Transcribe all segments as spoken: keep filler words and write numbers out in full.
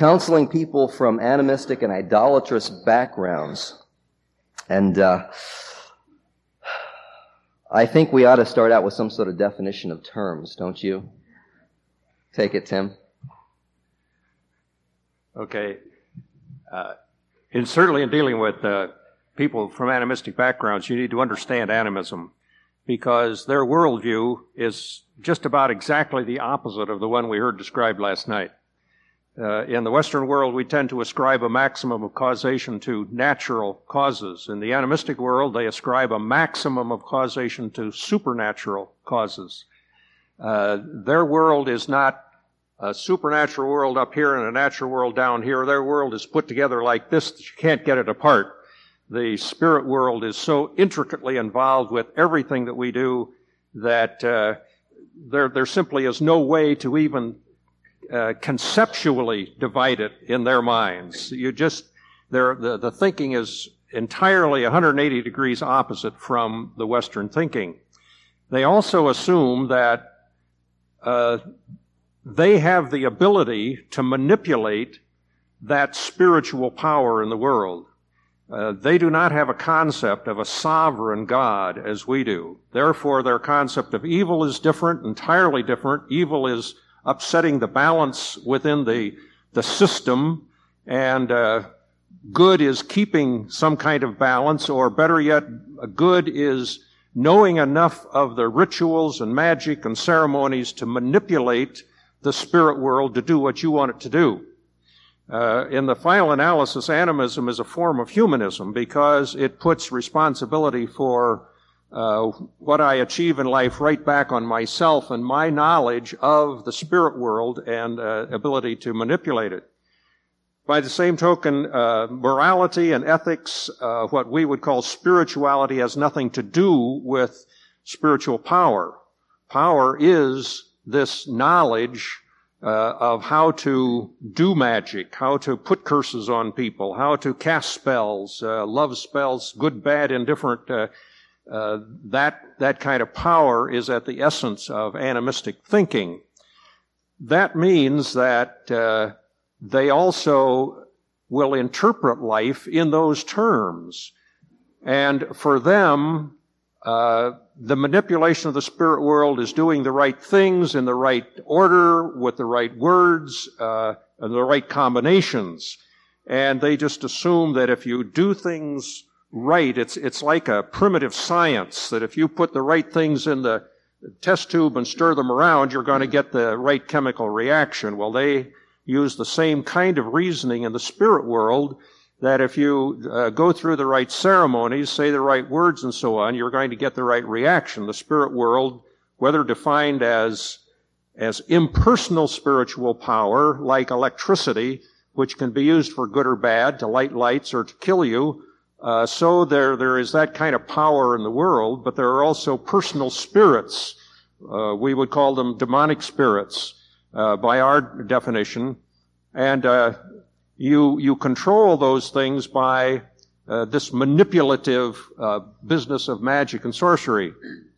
counseling people from animistic and idolatrous backgrounds. And uh, I think we ought to start out with some sort of definition of terms, don't you? Take it, Tim. Okay. Uh, and certainly in dealing with uh, people from animistic backgrounds, you need to understand animism, because their worldview is just about exactly the opposite of the one we heard described last night. Uh, in the Western world, we tend to ascribe a maximum of causation to natural causes. In the animistic world, they ascribe a maximum of causation to supernatural causes. Uh, their world is not a supernatural world up here and a natural world down here. Their world is put together like this that you can't get it apart. The spirit world is so intricately involved with everything that we do that uh, there, there simply is no way to even uh, conceptually divide it in their minds. You just, the, the thinking is entirely one hundred eighty degrees opposite from the Western thinking. They also assume that uh, they have the ability to manipulate that spiritual power in the world. Uh, they do not have a concept of a sovereign God as we do. Therefore, their concept of evil is different, entirely different. Evil is upsetting the balance within the, the system, and uh, good is keeping some kind of balance, or better yet, good is knowing enough of the rituals and magic and ceremonies to manipulate the spirit world to do what you want it to do. Uh, in the final analysis, animism is a form of humanism because it puts responsibility for uh, what I achieve in life right back on myself and my knowledge of the spirit world and uh, ability to manipulate it. By the same token, uh, morality and ethics, uh, what we would call spirituality, has nothing to do with spiritual power. Power is this knowledge Uh, of how to do magic, how to put curses on people, how to cast spells, uh, love spells, good, bad, indifferent. Uh, uh, that that kind of power is at the essence of animistic thinking. That means that uh, they also will interpret life in those terms. And for them, uh, the manipulation of the spirit world is doing the right things in the right order, with the right words, uh, and the right combinations. And they just assume that if you do things right, it's, it's like a primitive science, that if you put the right things in the test tube and stir them around, you're going to get the right chemical reaction. Well, they use the same kind of reasoning in the spirit world, that if you uh, go through the right ceremonies, say the right words and so on, you're going to get the right reaction. The spirit world, whether defined as, as impersonal spiritual power, like electricity, which can be used for good or bad, to light lights or to kill you, uh, so there, there is that kind of power in the world, but there are also personal spirits. Uh, we would call them demonic spirits, uh, by our definition. And, uh, You, you control those things by uh, this manipulative uh, business of magic and sorcery.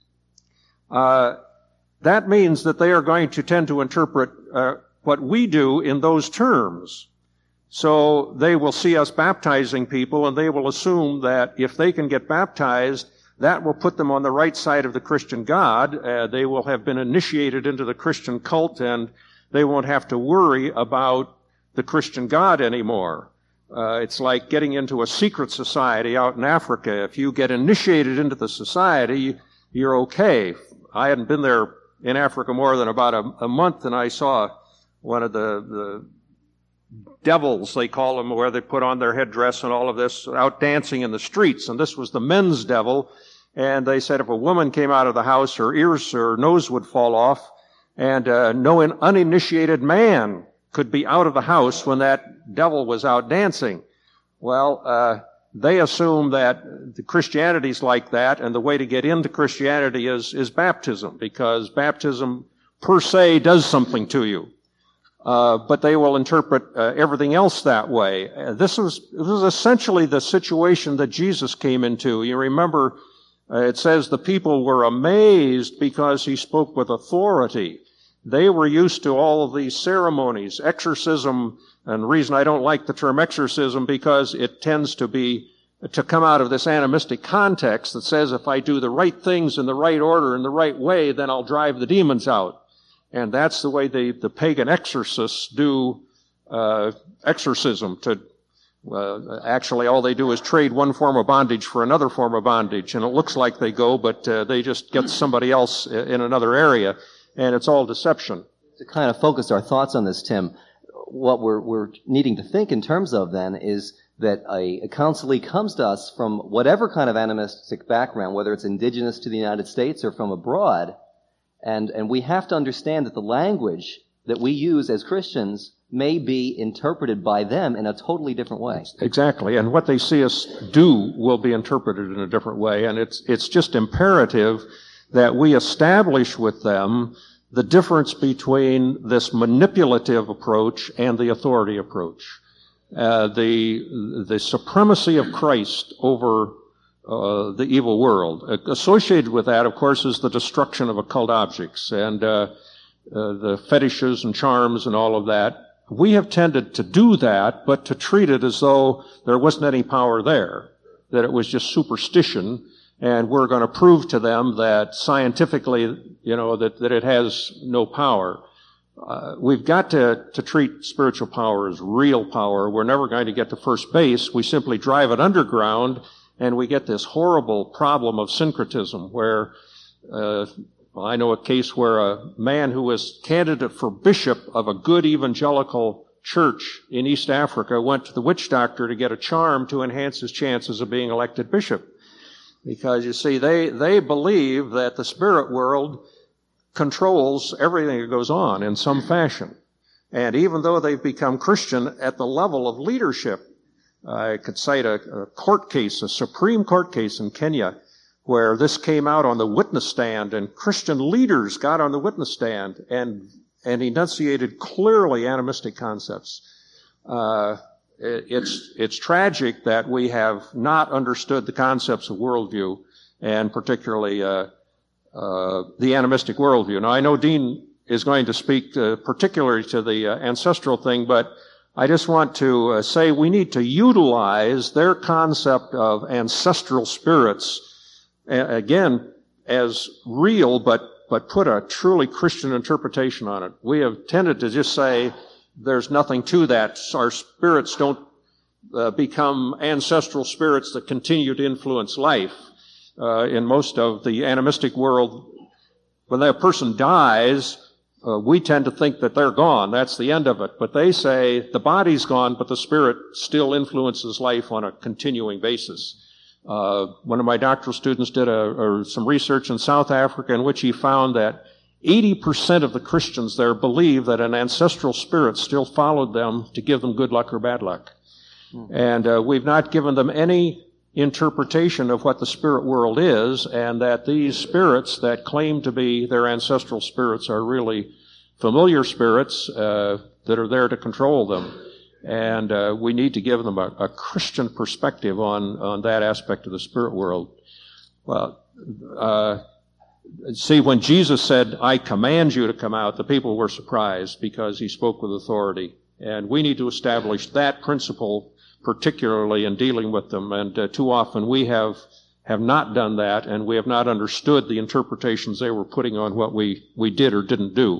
Uh, that means that they are going to tend to interpret uh, what we do in those terms. So they will see us baptizing people, and they will assume that if they can get baptized, that will put them on the right side of the Christian God. Uh, they will have been initiated into the Christian cult, and they won't have to worry about the Christian God anymore. Uh, it's like getting into a secret society out in Africa. If you get initiated into the society, you're okay. I hadn't been there in Africa more than about a, a month, and I saw one of the, the devils, they call them, where they put on their headdress and all of this, out dancing in the streets. And this was the men's devil. And they said if a woman came out of the house, her ears, her nose would fall off, and uh, no uninitiated man could be out of the house when that devil was out dancing. Well, uh, they assume that the Christianity's like that, and the way to get into Christianity is, is baptism, because baptism per se does something to you. Uh, but they will interpret uh, everything else that way. Uh, this was, this was essentially the situation that Jesus came into. You remember, uh, it says the people were amazed because he spoke with authority. they were used to all of these ceremonies, exorcism, and the reason I don't like the term exorcism because it tends to be, to come out of this animistic context that says if I do the right things in the right order, in the right way, then I'll drive the demons out. And that's the way the, the pagan exorcists do uh, exorcism. To uh, actually, all they do is trade one form of bondage for another form of bondage, and it looks like they go, but uh, they just get somebody else in another area, and it's all deception. To kind of focus our thoughts on this, Tim, what we're, we're needing to think in terms of then is that a, a counselee comes to us from whatever kind of animistic background, whether it's indigenous to the United States or from abroad, and, and we have to understand that the language that we use as Christians may be interpreted by them in a totally different way. Exactly, and what they see us do will be interpreted in a different way, and it's, it's just imperative that we establish with them the difference between this manipulative approach and the authority approach. Uh, the the supremacy of Christ over uh, the evil world. Uh, associated with that, of course, is the destruction of occult objects and uh, uh, the fetishes and charms and all of that. We have tended to do that, but to treat it as though there wasn't any power there, that it was just superstition, and we're going to prove to them that scientifically, you know, that, that it has no power. Uh, we've got to, to treat spiritual power as real power. We're never going to get to first base. We simply drive it underground, and we get this horrible problem of syncretism where, uh, well, I know a case where a man who was candidate for bishop of a good evangelical church in East Africa went to the witch doctor to get a charm to enhance his chances of being elected bishop. Because, you see, they, they believe that the spirit world controls everything that goes on in some fashion. And even though they've become Christian at the level of leadership, I could cite a, a court case, a Supreme Court case in Kenya, where this came out on the witness stand, and Christian leaders got on the witness stand and, and enunciated clearly animistic concepts. Uh, it, it's, it's tragic that we have not understood the concepts of worldview, and particularly, uh, Uh, the animistic worldview. Now, I know Dean is going to speak uh, particularly to the uh, ancestral thing, but I just want to uh, say we need to utilize their concept of ancestral spirits, uh, again, as real, but, but put a truly Christian interpretation on it. We have tended to just say there's nothing to that. Our spirits don't uh, become ancestral spirits that continue to influence life. Uh, in most of the animistic world, when that person dies, uh, we tend to think that they're gone. That's the end of it. But they say the body's gone, but the spirit still influences life on a continuing basis. Uh, one of my doctoral students did a, or some research in South Africa in which he found that eighty percent of the Christians there believe that an ancestral spirit still followed them to give them good luck or bad luck. Mm-hmm. And uh, we've not given them any interpretation of what the spirit world is, and that these spirits that claim to be their ancestral spirits are really familiar spirits uh, that are there to control them. And uh, we need to give them a, a Christian perspective on, on that aspect of the spirit world. Well, uh, see, when Jesus said, "I command you to come out," the people were surprised because he spoke with authority. And we need to establish that principle particularly in dealing with them, and uh, too often we have have not done that, and we have not understood the interpretations they were putting on what we, we did or didn't do.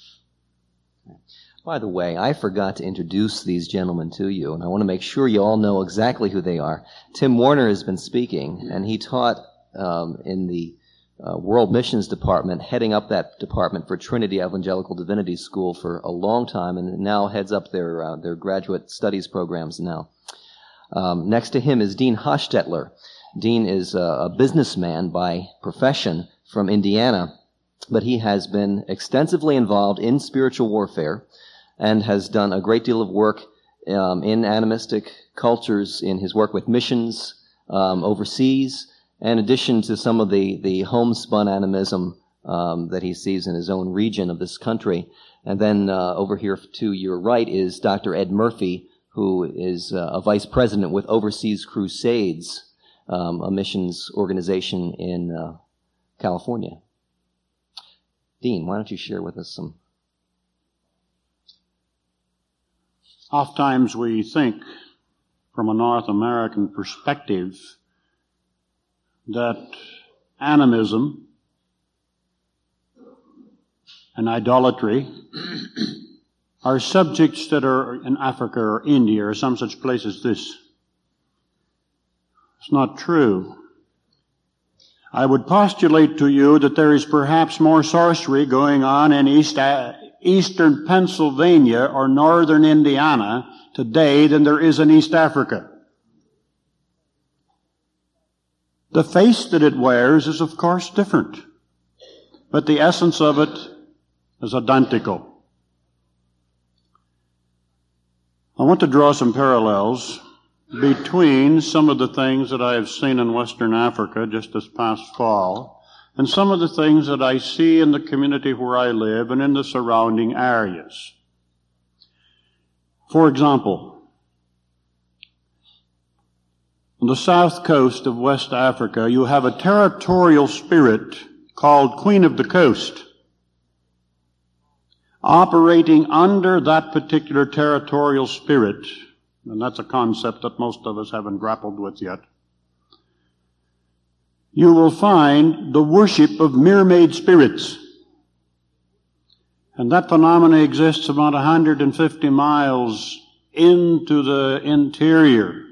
By the way, I forgot to introduce these gentlemen to you, and I want to make sure you all know exactly who they are. Tim Warner has been speaking, and he taught um, in the uh, World Missions Department, heading up that department for Trinity Evangelical Divinity School for a long time, and now heads up their uh, their graduate studies programs now. Um, next to him is Dean Hostetler. Dean is a, a businessman by profession from Indiana, but he has been extensively involved in spiritual warfare and has done a great deal of work um, in animistic cultures in his work with missions um, overseas, in addition to some of the, the homespun animism um, that he sees in his own region of this country. And then uh, over here to your right is Doctor Ed Murphy, who is uh, a vice president with Overseas Crusades, um, a missions organization in uh, California. Dean, why don't you share with us some Oftentimes we think from a North American perspective that animism and idolatry are subjects that are in Africa or India or some such place as this. It's not true. I would postulate to you that there is perhaps more sorcery going on in East, uh, eastern Pennsylvania or northern Indiana today than there is in East Africa. The face that it wears is, of course, different, but the essence of it is identical. I want to draw some parallels between some of the things that I have seen in Western Africa just this past fall and some of the things that I see in the community where I live and in the surrounding areas. For example, on the south coast of West Africa, you have a territorial spirit called Queen of the Coast, operating under that particular territorial spirit. And that's a concept that most of us haven't grappled with yet. You will find the worship of mermaid spirits. And that phenomena exists about one hundred fifty miles into the interior.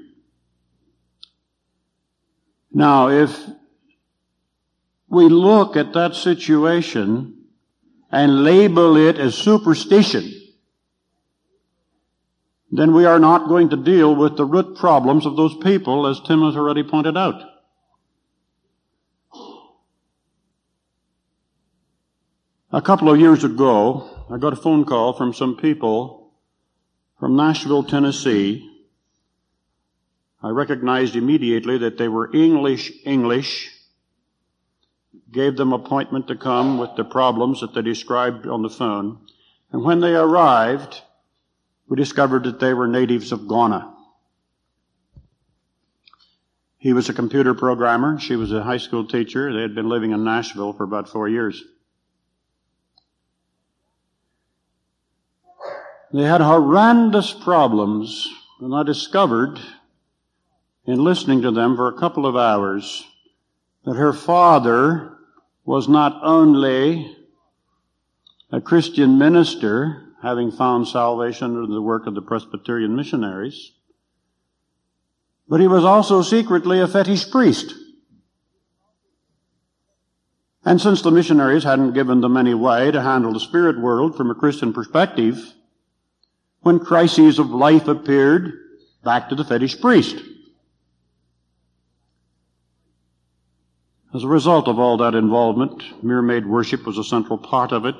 Now, if we look at that situation and label it as superstition, then we are not going to deal with the root problems of those people, as Tim has already pointed out. A couple of years ago, I got a phone call from some people from Nashville, Tennessee. I recognized immediately that they were English English, gave them appointment to come with the problems that they described on the phone. And when they arrived, we discovered that they were natives of Ghana. He was a computer programmer. She was a high school teacher. They had been living in Nashville for about four years. They had horrendous problems, and I discovered, in listening to them for a couple of hours, that her father was not only a Christian minister, having found salvation under the work of the Presbyterian missionaries, but he was also secretly a fetish priest. And since the missionaries hadn't given them any way to handle the spirit world from a Christian perspective, when crises of life appeared, back to the fetish priest. As a result of all that involvement, mermaid worship was a central part of it.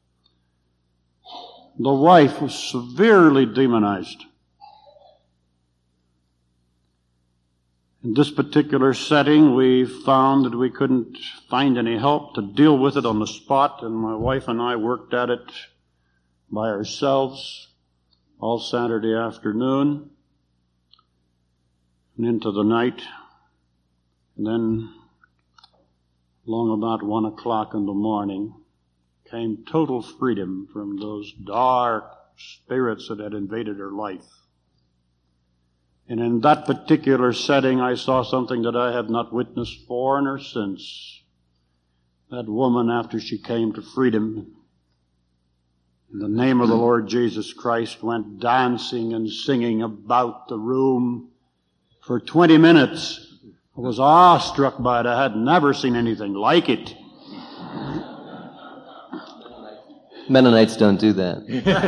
The wife was severely demonized. In this particular setting, we found that we couldn't find any help to deal with it on the spot, and my wife and I worked at it by ourselves all Saturday afternoon and into the night. And then, long about one o'clock in the morning, came total freedom from those dark spirits that had invaded her life. And in that particular setting, I saw something that I have not witnessed for nor since. That woman, after she came to freedom, in the name of the Lord Jesus Christ, went dancing and singing about the room for twenty minutes. I was awestruck by it. I had never seen anything like it. Mennonites don't do that.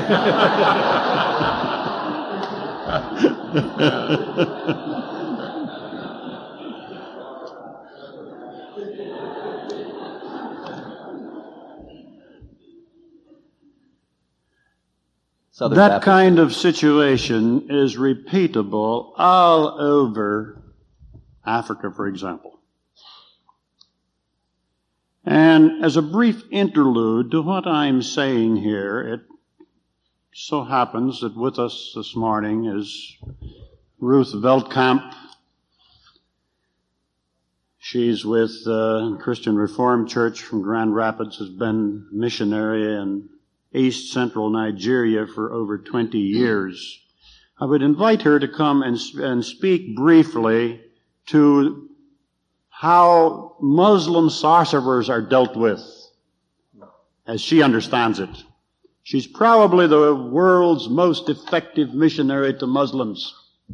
Southern that Baptist. kind of situation is repeatable all over Africa, for example. And as a brief interlude to what I'm saying here, it so happens that with us this morning is Ruth Veldkamp. She's with uh, Christian Reformed Church from Grand Rapids, has been missionary in East Central Nigeria for over twenty years. I would invite her to come and, and speak briefly to how Muslim sorcerers are dealt with, as she understands it. She's probably the world's most effective missionary to Muslims.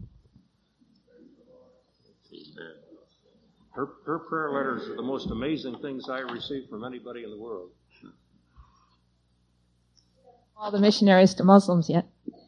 Her, her prayer letters are the most amazing things I received from anybody in the world. All the missionaries to Muslims yet.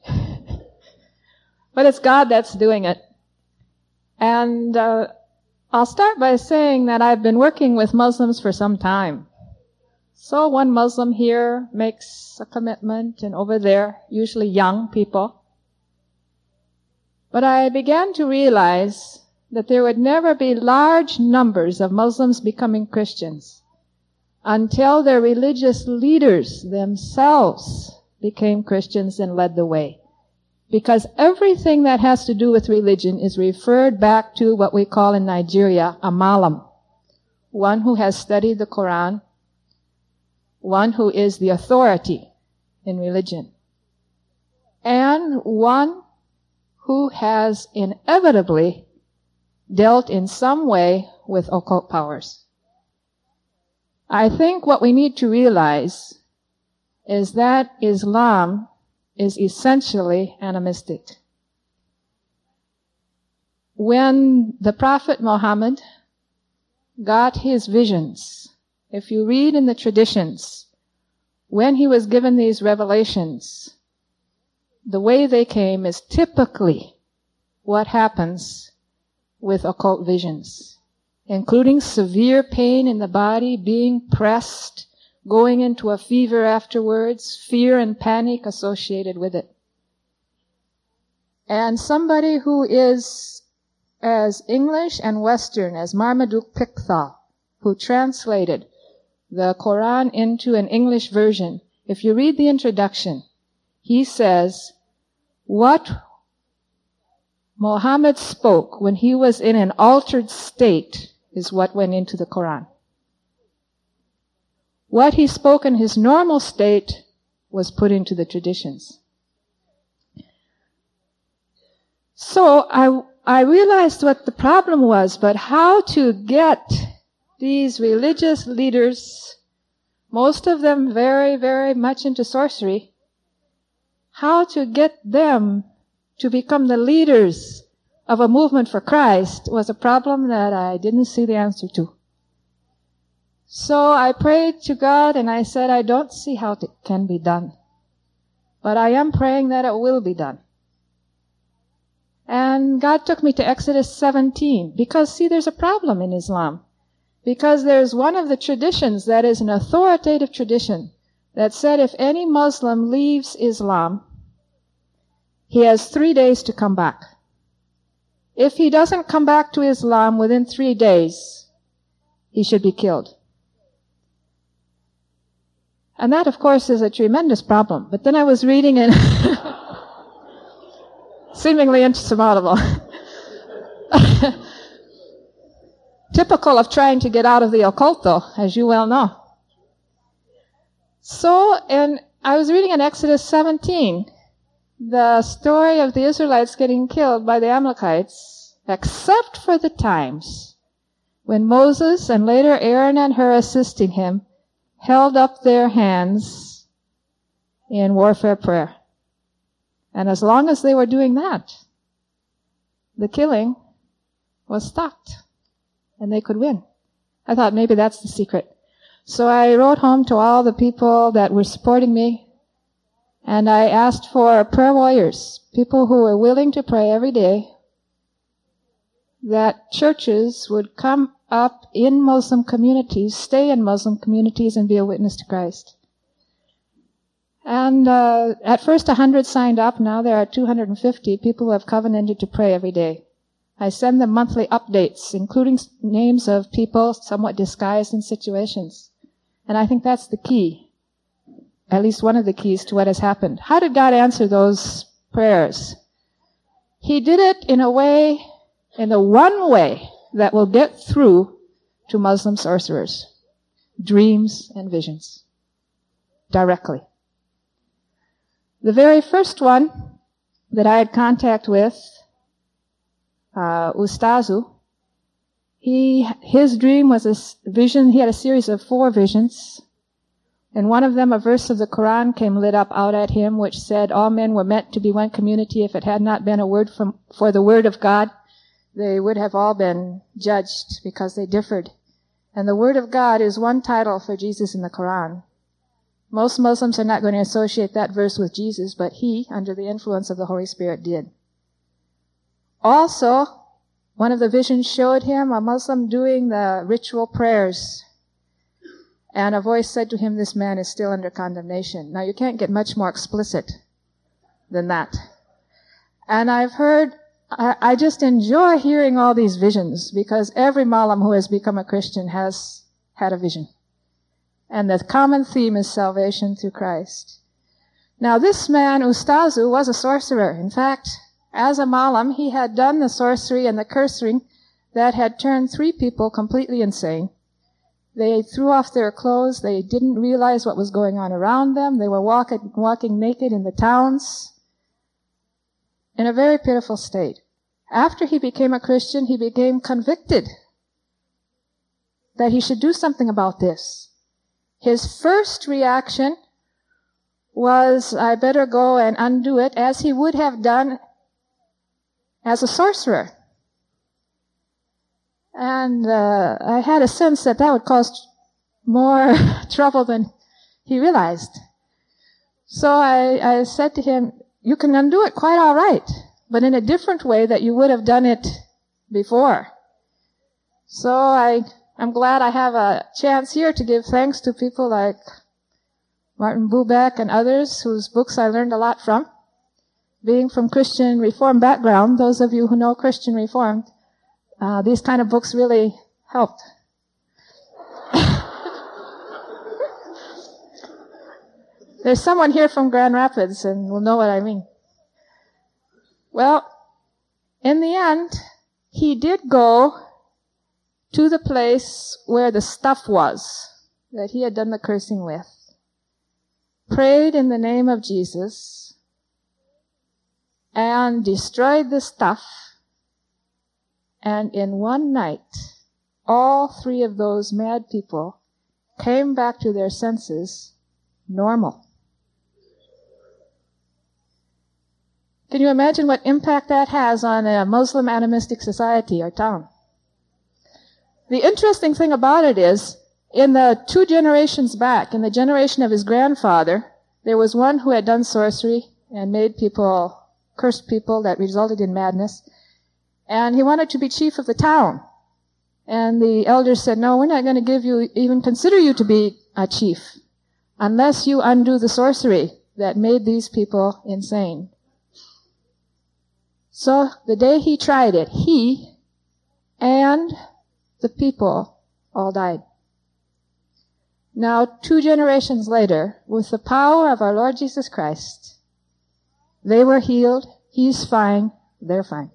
But it's God that's doing it. And uh, I'll start by saying that I've been working with Muslims for some time. So one Muslim here makes a commitment, and over there, usually young people. But I began to realize that there would never be large numbers of Muslims becoming Christians until their religious leaders themselves became Christians and led the way. Because everything that has to do with religion is referred back to what we call in Nigeria a malam, one who has studied the Quran, one who is the authority in religion, and one who has inevitably dealt in some way with occult powers. I think what we need to realize is that Islam is essentially animistic. When the Prophet Muhammad got his visions, if you read in the traditions, when he was given these revelations, the way they came is typically what happens with occult visions, including severe pain in the body, being pressed, going into a fever afterwards, fear and panic associated with it. And somebody who is as English and Western as Marmaduke Pickthall, who translated the Quran into an English version, if you read the introduction, he says, what Muhammad spoke when he was in an altered state is what went into the Quran. What he spoke in his normal state was put into the traditions. So I, I realized what the problem was, but how to get these religious leaders, most of them very, very much into sorcery, how to get them to become the leaders of a movement for Christ was a problem that I didn't see the answer to. So I prayed to God and I said, I don't see how it can be done. But I am praying that it will be done. And God took me to Exodus seventeen. Because, see, there's a problem in Islam. Because there's one of the traditions that is an authoritative tradition that said if any Muslim leaves Islam, he has three days to come back. If he doesn't come back to Islam within three days, he should be killed. And that, of course, is a tremendous problem. But then I was reading in seemingly insurmountable. Typical of trying to get out of the occult, though, as you well know. So, and I was reading in Exodus seventeen, the story of the Israelites getting killed by the Amalekites, except for the times when Moses and later Aaron and Hur assisting him held up their hands in warfare prayer. And as long as they were doing that, the killing was stopped and they could win. I thought maybe that's the secret. So I wrote home to all the people that were supporting me, and I asked for prayer warriors, people who were willing to pray every day, that churches would come up in Muslim communities, stay in Muslim communities, and be a witness to Christ. And uh, at first one hundred signed up. Now there are two hundred fifty people who have covenanted to pray every day. I send them monthly updates, including names of people somewhat disguised in situations. And I think that's the key, at least one of the keys to what has happened. How did God answer those prayers? He did it in a way, in the one way that will get through to Muslim sorcerers. Dreams and visions. Directly. The very first one that I had contact with, uh, Ustazu, he, his dream was a vision. He had a series of four visions. In one of them, a verse of the Quran came lit up out at him, which said, all men were meant to be one community. If it had not been a word from, for the word of God, they would have all been judged because they differed. And the word of God is one title for Jesus in the Quran. Most Muslims are not going to associate that verse with Jesus, but he, under the influence of the Holy Spirit, did. Also, one of the visions showed him a Muslim doing the ritual prayers. And a voice said to him, this man is still under condemnation. Now, you can't get much more explicit than that. And I've heard, I, I just enjoy hearing all these visions, because every Muslim who has become a Christian has had a vision. And the common theme is salvation through Christ. Now, this man, Ustazu, was a sorcerer. In fact, as a Muslim, he had done the sorcery and the cursing that had turned three people completely insane. They threw off their clothes. They didn't realize what was going on around them. They were walking, walking naked in the towns in a very pitiful state. After he became a Christian, he became convicted that he should do something about this. His first reaction was, I better go and undo it, as he would have done as a sorcerer. And uh, I had a sense that that would cause more trouble than he realized. So I, I said to him, you can undo it quite all right, but in a different way that you would have done it before. So I, I'm glad I have a chance here to give thanks to people like Martin Bubeck and others whose books I learned a lot from. Being from Christian Reform background, those of you who know Christian Reform, Uh, these kind of books really helped. There's someone here from Grand Rapids and will know what I mean. Well, in the end, he did go to the place where the stuff was that he had done the cursing with, prayed in the name of Jesus, and destroyed the stuff. And in one night, all three of those mad people came back to their senses normal. Can you imagine what impact that has on a Muslim animistic society or town? The interesting thing about it is, in the two generations back, in the generation of his grandfather, there was one who had done sorcery and made people, cursed people that resulted in madness. And he wanted to be chief of the town. And the elders said, no, we're not going to give you, even consider you to be a chief, unless you undo the sorcery that made these people insane. So the day he tried it, he and the people all died. Now, two generations later, with the power of our Lord Jesus Christ, they were healed, he's fine, they're fine.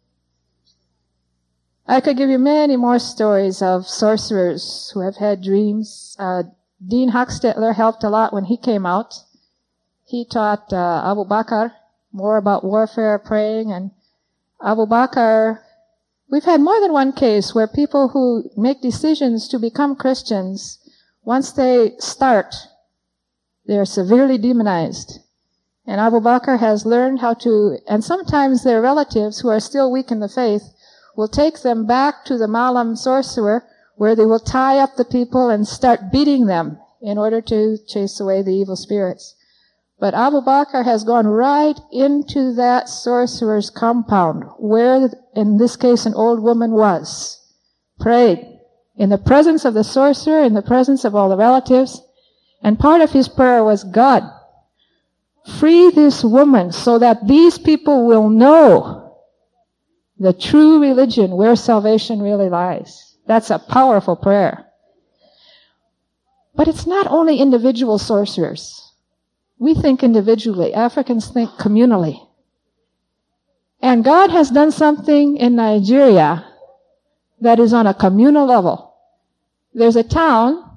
I could give you many more stories of sorcerers who have had dreams. Uh, Dean Hochstetler helped a lot when he came out. He taught uh, Abu Bakr more about warfare, praying, and Abu Bakr, we've had more than one case where people who make decisions to become Christians, once they start, they're severely demonized. And Abu Bakr has learned how to, and sometimes their relatives who are still weak in the faith will take them back to the Malam sorcerer, where they will tie up the people and start beating them in order to chase away the evil spirits. But Abu Bakr has gone right into that sorcerer's compound, where, in this case, an old woman was, prayed in the presence of the sorcerer, in the presence of all the relatives, and part of his prayer was, God, free this woman so that these people will know the true religion where salvation really lies. That's a powerful prayer. But it's not only individual sorcerers. We think individually. Africans think communally. And God has done something in Nigeria that is on a communal level. There's a town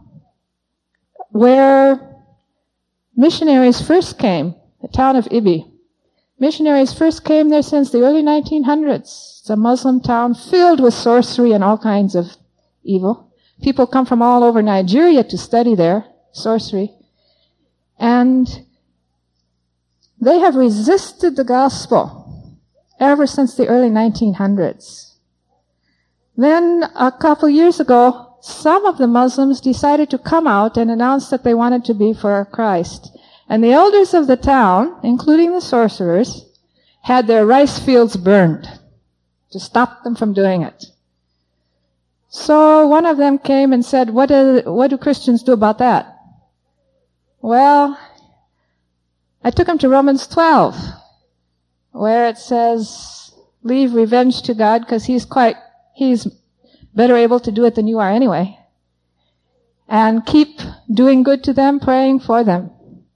where missionaries first came, the town of Ibi. Missionaries first came there since the early nineteen hundreds. It's a Muslim town filled with sorcery and all kinds of evil. People come from all over Nigeria to study there, sorcery. And they have resisted the gospel ever since the early nineteen hundreds. Then, a couple years ago, some of the Muslims decided to come out and announce that they wanted to be for Christ. And the elders of the town, including the sorcerers, had their rice fields burned to stop them from doing it. So one of them came and said, what do, what do Christians do about that? Well, I took him to Romans twelve, where it says, leave revenge to God, because he's quite, he's better able to do it than you are anyway. And keep doing good to them, praying for them.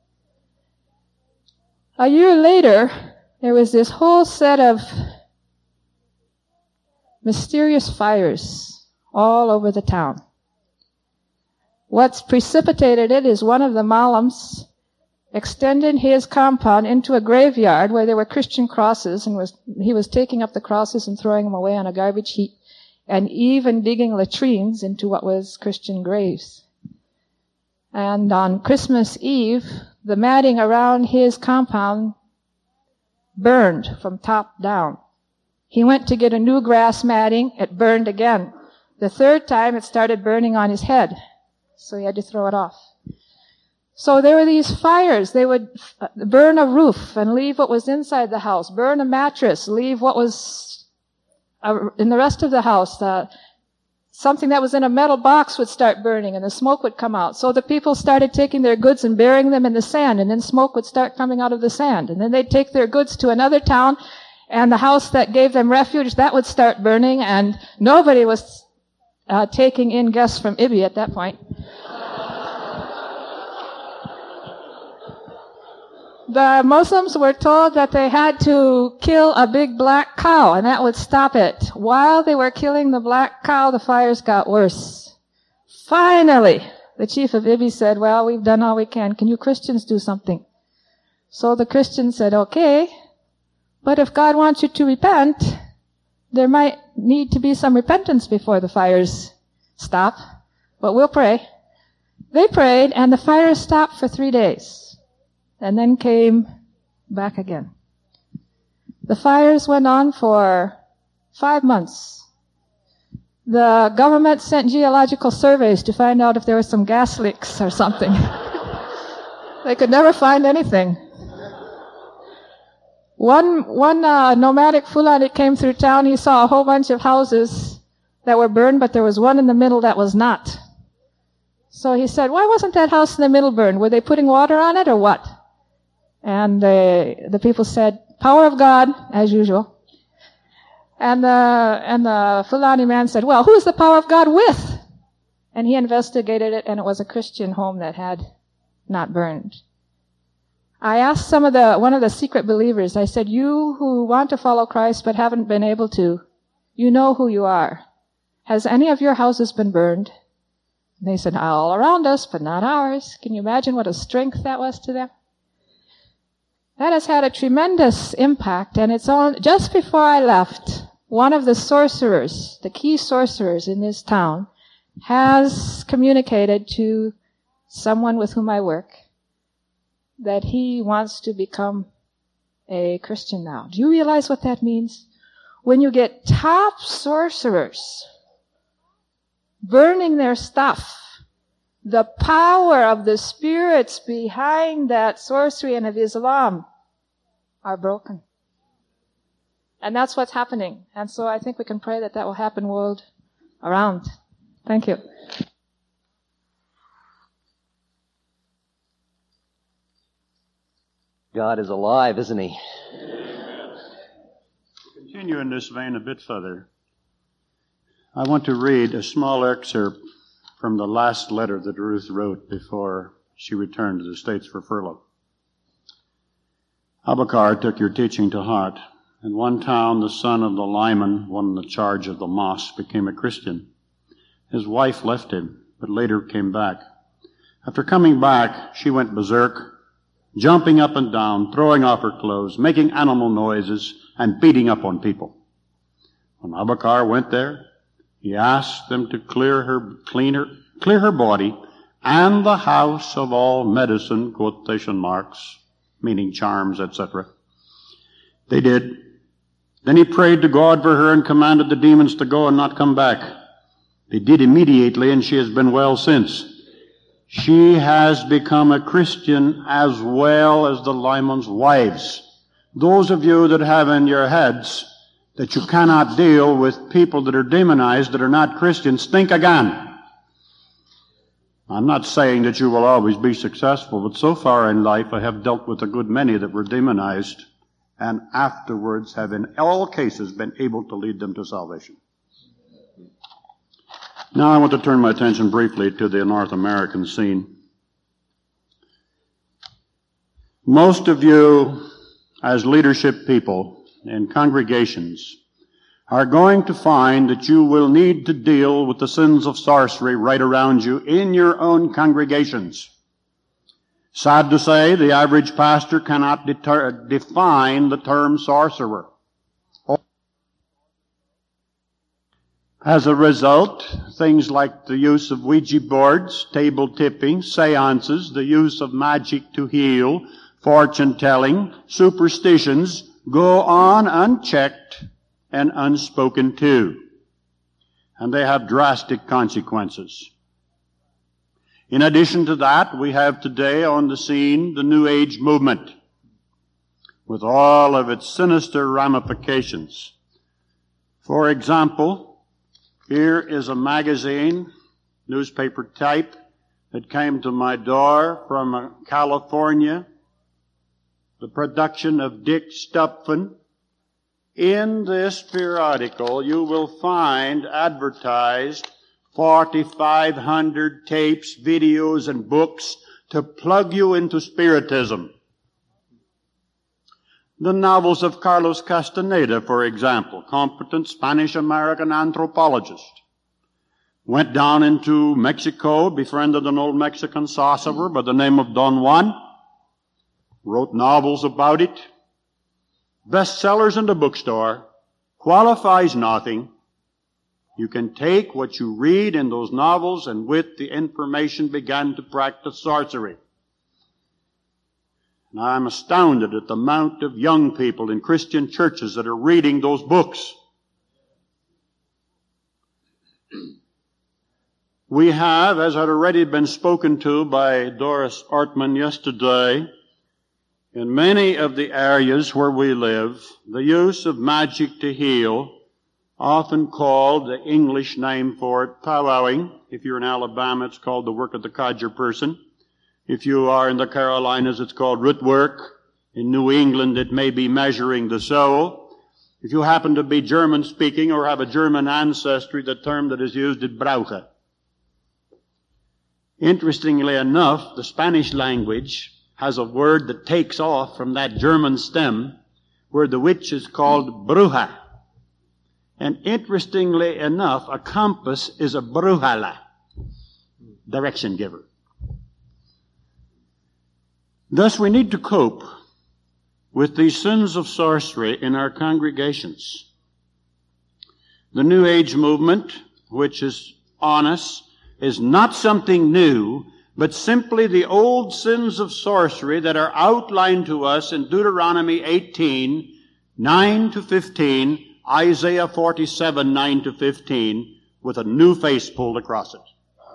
A year later, there was this whole set of mysterious fires all over the town. What's precipitated it is one of the Malams extended his compound into a graveyard where there were Christian crosses, and was he was taking up the crosses and throwing them away on a garbage heap, and even digging latrines into what was Christian graves. And on Christmas Eve, the matting around his compound burned from top down. He went to get a new grass matting, it burned again. The third time it started burning on his head, so he had to throw it off. So there were these fires. They would burn a roof and leave what was inside the house, burn a mattress, leave what was in the rest of the house. Uh, something that was in a metal box would start burning and the smoke would come out. So the people started taking their goods and burying them in the sand, and then smoke would start coming out of the sand. And then they'd take their goods to another town, and the house that gave them refuge, that would start burning, and nobody was uh, taking in guests from Ibi at that point. The Muslims were told that they had to kill a big black cow, and that would stop it. While they were killing the black cow, the fires got worse. Finally, the chief of Ibi said, well, we've done all we can. Can you Christians do something? So the Christians said, okay, but if God wants you to repent, there might need to be some repentance before the fires stop, but we'll pray. They prayed, and the fires stopped for three days. And then came back again. The fires went on for five months. The government sent geological surveys to find out if there were some gas leaks or something. They could never find anything. One, one uh, nomadic Fulani came through town. He saw a whole bunch of houses that were burned, but there was one in the middle that was not. So he said, why wasn't that house in the middle burned? Were they putting water on it or what? And the, the people said, power of God, as usual. And the, and the Fulani man said, well, who's the power of God with? And he investigated it, and it was a Christian home that had not burned. I asked some of the, one of the secret believers, I said, you who want to follow Christ but haven't been able to, you know who you are. Has any of your houses been burned? And they said, all around us, but not ours. Can you imagine what a strength that was to them? That has had a tremendous impact, and it's on, just before I left, one of the sorcerers, the key sorcerers in this town, has communicated to someone with whom I work that he wants to become a Christian now. Do you realize what that means? When you get top sorcerers burning their stuff, the power of the spirits behind that sorcery and of Islam are broken. And that's what's happening. And so I think we can pray that that will happen world around. Thank you. God is alive, isn't he? To continue in this vein a bit further, I want to read a small excerpt from the last letter that Ruth wrote before she returned to the States for furlough. Abakar took your teaching to heart. In one town, the son of the lineman, one in the charge of the mosque, became a Christian. His wife left him, but later came back. After coming back, she went berserk, jumping up and down, throwing off her clothes, making animal noises, and beating up on people. When Abba Bakr went there, he asked them to clear her, clean her, clear her body and the house of all medicine, quotation marks, meaning charms, et cetera. They did. Then he prayed to God for her and commanded the demons to go and not come back. They did immediately, and she has been well since. She has become a Christian as well as the Lyman's wives. Those of you that have in your heads that you cannot deal with people that are demonized, that are not Christians, think again. I'm not saying that you will always be successful, but so far in life I have dealt with a good many that were demonized and afterwards have in all cases been able to lead them to salvation. Now I want to turn my attention briefly to the North American scene. Most of you, as leadership people in congregations, are going to find that you will need to deal with the sins of sorcery right around you in your own congregations. Sad to say, the average pastor cannot deter, define the term sorcerer. As a result, things like the use of Ouija boards, table tipping, seances, the use of magic to heal, fortune-telling, superstitions go on unchecked and unspoken to. And they have drastic consequences. In addition to that, we have today on the scene the New Age movement with all of its sinister ramifications. For example, here is a magazine, newspaper type, that came to my door from California, the production of Dick Stupfen. In this periodical, you will find advertised forty-five hundred tapes, videos, and books to plug you into Spiritism. The novels of Carlos Castaneda, for example, competent Spanish-American anthropologist, went down into Mexico, befriended an old Mexican sorcerer by the name of Don Juan, wrote novels about it, bestsellers in the bookstore, qualifies nothing. You can take what you read in those novels and with the information begin to practice sorcery. And I'm astounded at the amount of young people in Christian churches that are reading those books. We have, as had already been spoken to by Doris Ortman yesterday, in many of the areas where we live, the use of magic to heal, often called, the English name for it, powwowing. If you're in Alabama, it's called the work of the codger person. If you are in the Carolinas, it's called root work. In New England, it may be measuring the soul. If you happen to be German-speaking or have a German ancestry, the term that is used is Brauche. Interestingly enough, the Spanish language has a word that takes off from that German stem, where the witch is called bruja. And interestingly enough, a compass is a brujala, direction giver. Thus, we need to cope with these sins of sorcery in our congregations. The New Age movement, which is on us, is not something new, but simply the old sins of sorcery that are outlined to us in Deuteronomy eighteen, nine to fifteen, Isaiah forty-seven, nine to fifteen, with a new face pulled across it.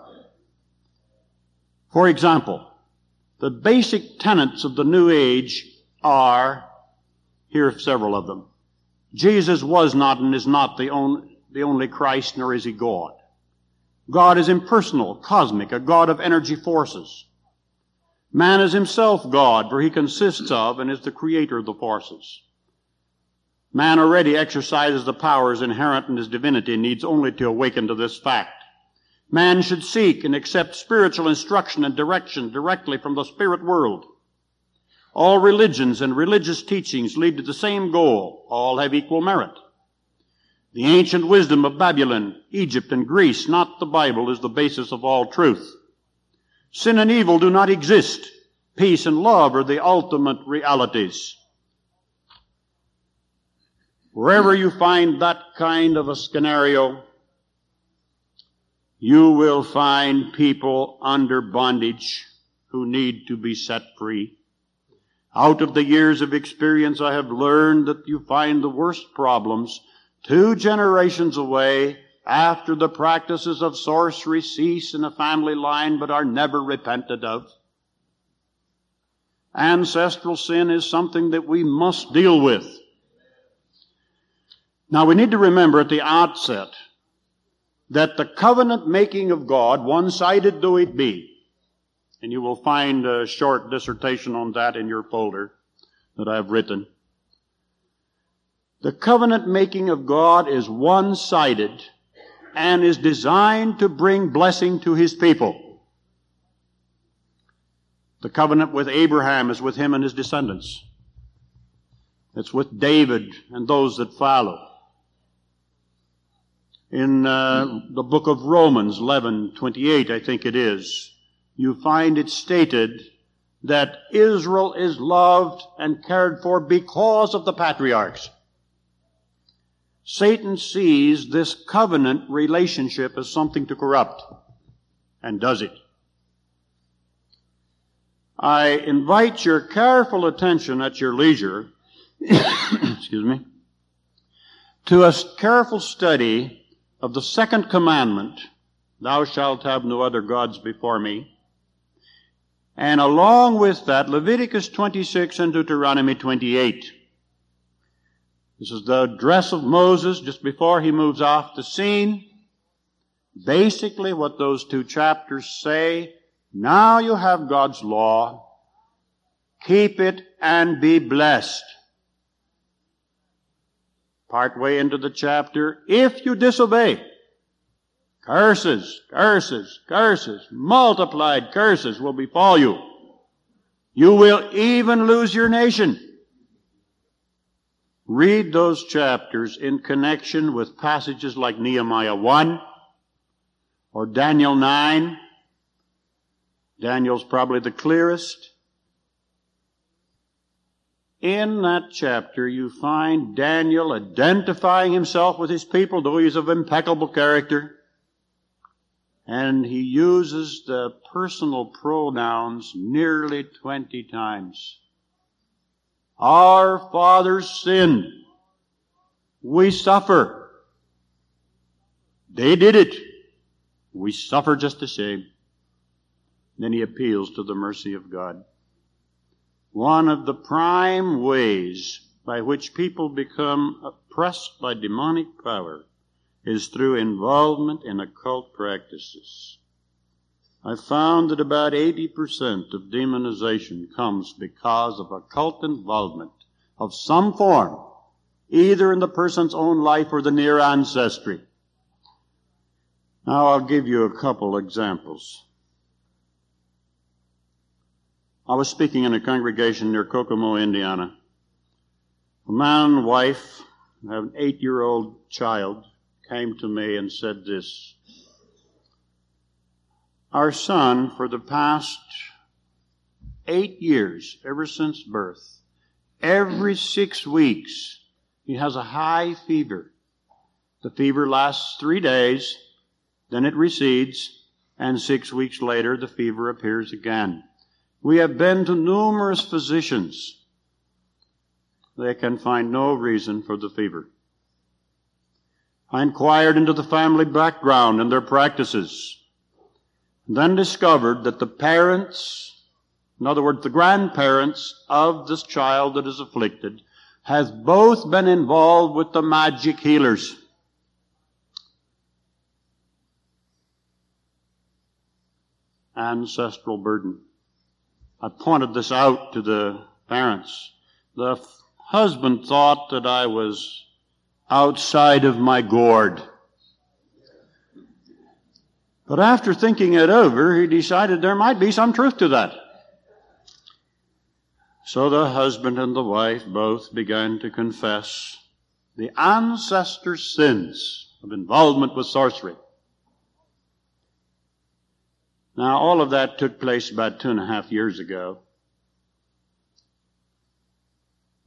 For example, the basic tenets of the New Age are, here are several of them. Jesus was not and is not the only, the only Christ, nor is he God. God is impersonal, cosmic, a God of energy forces. Man is himself God, for he consists of and is the creator of the forces. Man already exercises the powers inherent in his divinity and needs only to awaken to this fact. Man should seek and accept spiritual instruction and direction directly from the spirit world. All religions and religious teachings lead to the same goal. All have equal merit. The ancient wisdom of Babylon, Egypt, and Greece, not the Bible, is the basis of all truth. Sin and evil do not exist. Peace and love are the ultimate realities. Wherever you find that kind of a scenario, you will find people under bondage who need to be set free. Out of the years of experience, I have learned that you find the worst problems two generations away after the practices of sorcery cease in a family line but are never repented of. Ancestral sin is something that we must deal with. Now, we need to remember at the outset that the covenant making of God, one-sided though it be, and you will find a short dissertation on that in your folder that I've written. The covenant making of God is one-sided and is designed to bring blessing to His people. The covenant with Abraham is with him and his descendants. It's with David and those that follow. In uh, the book of Romans, eleven twenty-eight, I think it is, you find it stated that Israel is loved and cared for because of the patriarchs. Satan sees this covenant relationship as something to corrupt, and does it. I invite your careful attention at your leisure, excuse me, to a careful study of the second commandment, thou shalt have no other gods before me. And along with that, Leviticus twenty-six and Deuteronomy twenty-eight. This is the address of Moses just before he moves off the scene. Basically what those two chapters say, now you have God's law, keep it and be blessed. Partway into the chapter, if you disobey, curses, curses, curses, multiplied curses will befall you. You will even lose your nation. Read those chapters in connection with passages like Nehemiah one or Daniel nine. Daniel's probably the clearest. In that chapter, you find Daniel identifying himself with his people, though he's of impeccable character. And he uses the personal pronouns nearly twenty times. Our fathers sinned. We suffer. They did it. We suffer just the same. Then he appeals to the mercy of God. One of the prime ways by which people become oppressed by demonic power is through involvement in occult practices. I found that about eighty percent of demonization comes because of occult involvement of some form, either in the person's own life or the near ancestry. Now I'll give you a couple examples. I was speaking in a congregation near Kokomo, Indiana. A man and wife, who have an eight-year-old child, came to me and said this. Our son, for the past eight years, ever since birth, every six weeks, he has a high fever. The fever lasts three days, then it recedes, and six weeks later the fever appears again. We have been to numerous physicians. They can find no reason for the fever. I inquired into the family background and their practices, and then discovered that the parents, in other words, the grandparents of this child that is afflicted, have both been involved with the magic healers. Ancestral burden. I pointed this out to the parents. The f- husband thought that I was outside of my gourd. But after thinking it over, he decided there might be some truth to that. So the husband and the wife both began to confess the ancestor sins of involvement with sorcery. Now, all of that took place about two and a half years ago.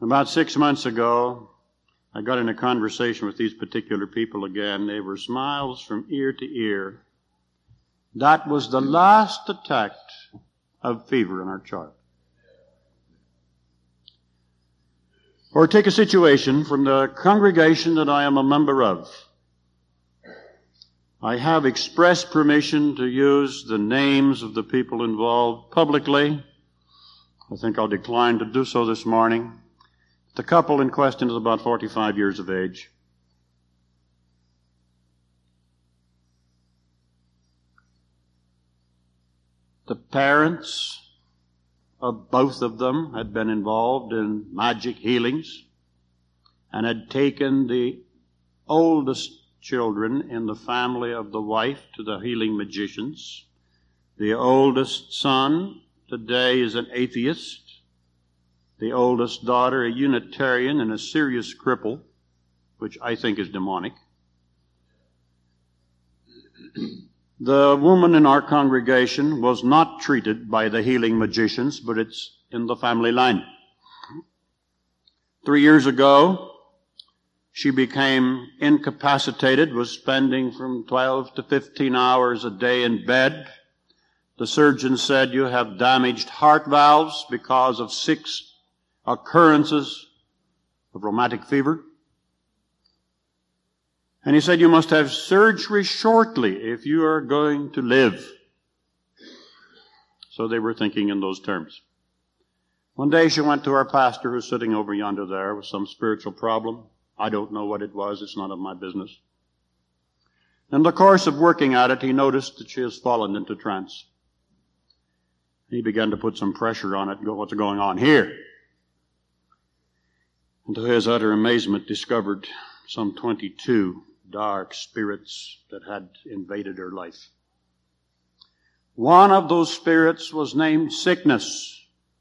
About six months ago, I got in a conversation with these particular people again. They were smiles from ear to ear. That was the last attack of fever in our child. Or take a situation from the congregation that I am a member of. I have expressed permission to use the names of the people involved publicly. I think I'll decline to do so this morning. The couple in question is about forty-five years of age. The parents of both of them had been involved in magic healings and had taken the oldest children in the family of the wife to the healing magicians. The oldest son today is an atheist. The oldest daughter a Unitarian and a serious cripple, which I think is demonic. The woman in our congregation was not treated by the healing magicians, but it's in the family line. Three years ago, she became incapacitated, was spending from twelve to fifteen hours a day in bed. The surgeon said, you have damaged heart valves because of six occurrences of rheumatic fever. And he said, you must have surgery shortly if you are going to live. So they were thinking in those terms. One day she went to our pastor, who's sitting over yonder there, with some spiritual problem. I don't know what it was. It's none of my business. In the course of working at it, he noticed that she has fallen into trance. He began to put some pressure on it and go, what's going on here? And to his utter amazement, discovered some twenty-two dark spirits that had invaded her life. One of those spirits was named sickness.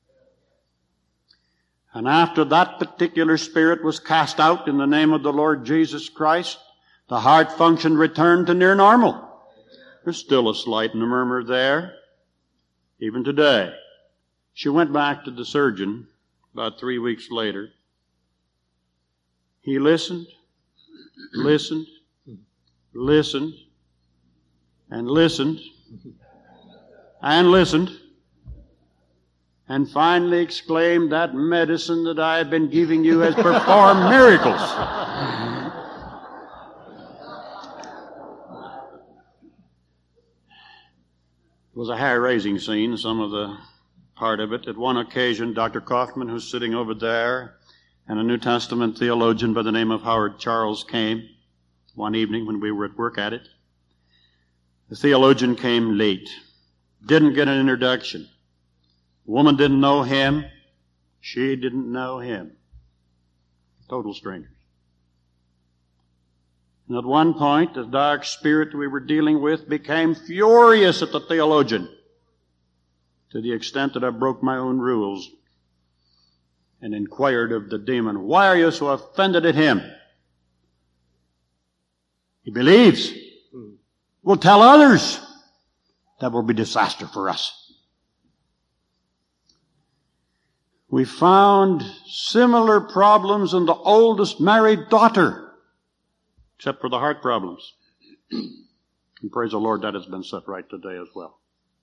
And after that particular spirit was cast out in the name of the Lord Jesus Christ, the heart function returned to near normal. There's still a slight murmur there, even today. She went back to the surgeon about three weeks later. He listened, listened, listened, and listened, and listened, and finally exclaimed, that medicine that I have been giving you has performed miracles. It was a hair-raising scene, some of the part of it. At one occasion, Doctor Kaufman, who's sitting over there, and a New Testament theologian by the name of Howard Charles came one evening when we were at work at it. The theologian came late, didn't get an introduction. The woman didn't know him. She didn't know him. Total strangers. And at one point, the dark spirit we were dealing with became furious at the theologian, to the extent that I broke my own rules and inquired of the demon, why are you so offended at him? He believes. We'll tell others. That will be disaster for us. We found similar problems in the oldest married daughter, except for the heart problems. And praise the Lord, that has been set right today as well.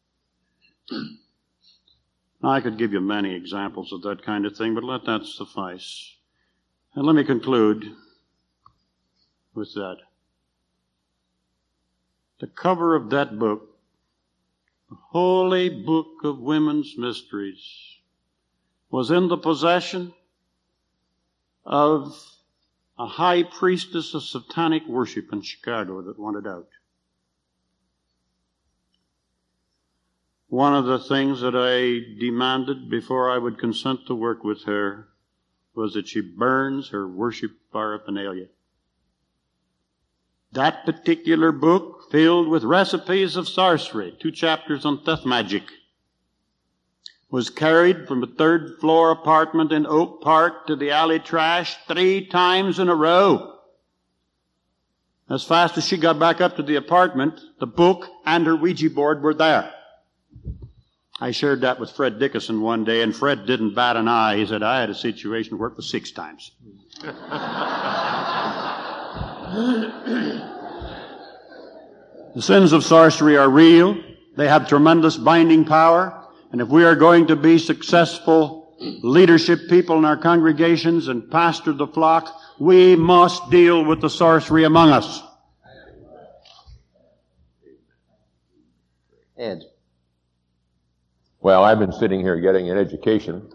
Now, I could give you many examples of that kind of thing, but let that suffice. And let me conclude with that. The cover of that book, the Holy Book of Women's Mysteries, was in the possession of a high priestess of satanic worship in Chicago that wanted out. One of the things that I demanded before I would consent to work with her was that she burns her worship paraphernalia. That particular book, filled with recipes of sorcery, two chapters on theft magic, was carried from a third floor apartment in Oak Park to the alley trash three times in a row. As fast as she got back up to the apartment, the book and her Ouija board were there. I shared that with Fred Dickinson one day, and Fred didn't bat an eye. He said, I had a situation where it was six times. The sins of sorcery are real. They have tremendous binding power. And if we are going to be successful leadership people in our congregations and pastor the flock, we must deal with the sorcery among us. Ed. Well, I've been sitting here getting an education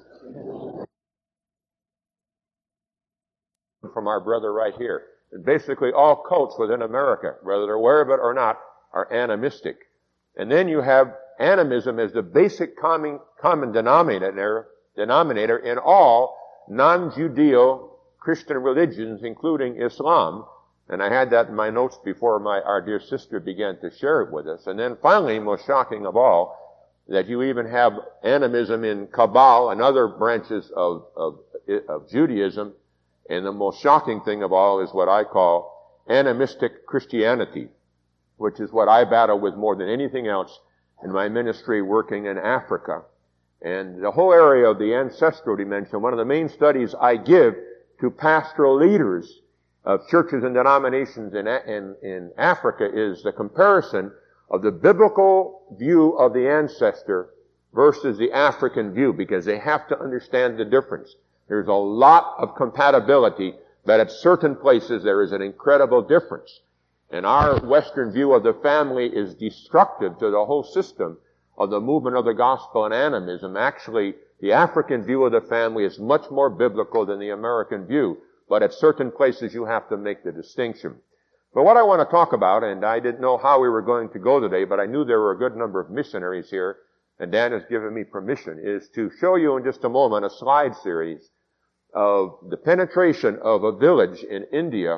from our brother right here. And basically all cults within America, whether they're aware of it or not, are animistic. And then you have animism as the basic common, common denominator, denominator in all non-Judeo-Christian religions, including Islam. And I had that in my notes before my, our dear sister began to share it with us. And then finally, most shocking of all, that you even have animism in Kabbalah and other branches of, of, of Judaism. And the most shocking thing of all is what I call animistic Christianity, which is what I battle with more than anything else in my ministry working in Africa. And the whole area of the ancestral dimension, one of the main studies I give to pastoral leaders of churches and denominations in, in, in Africa is the comparison of the biblical view of the ancestor versus the African view, because they have to understand the difference. There's a lot of compatibility, but at certain places there is an incredible difference. And our Western view of the family is destructive to the whole system of the movement of the gospel and animism. Actually, the African view of the family is much more biblical than the American view, but at certain places you have to make the distinction. But what I want to talk about, and I didn't know how we were going to go today, but I knew there were a good number of missionaries here, and Dan has given me permission, is to show you in just a moment a slide series of the penetration of a village in India,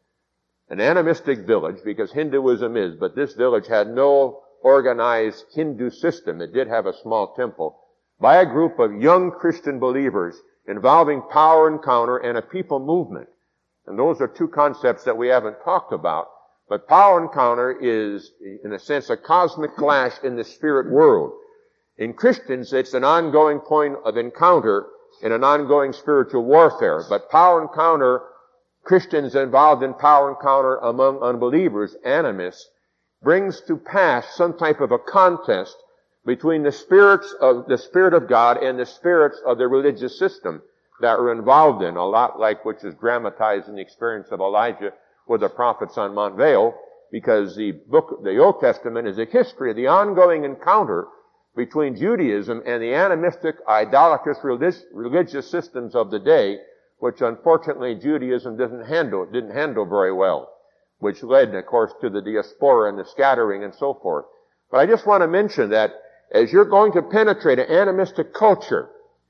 an animistic village, because Hinduism is, but this village had no organized Hindu system. It did have a small temple, by a group of young Christian believers involving power encounter and a people movement. And those are two concepts that we haven't talked about. But power encounter is, in a sense, a cosmic clash in the spirit world. In Christians, it's an ongoing point of encounter in an ongoing spiritual warfare. But power encounter, Christians involved in power encounter among unbelievers, animists, brings to pass some type of a contest between the spirits of the Spirit of God and the spirits of the religious system that are involved in, a lot like which is dramatized in the experience of Elijah with the prophets on Mount Vale, because the book, the Old Testament is a history of the ongoing encounter between Judaism and the animistic, idolatrous religious systems of the day, which unfortunately Judaism doesn't handle, didn't handle very well, which led, of course, to the diaspora and the scattering and so forth. But I just want to mention that as you're going to penetrate an animistic culture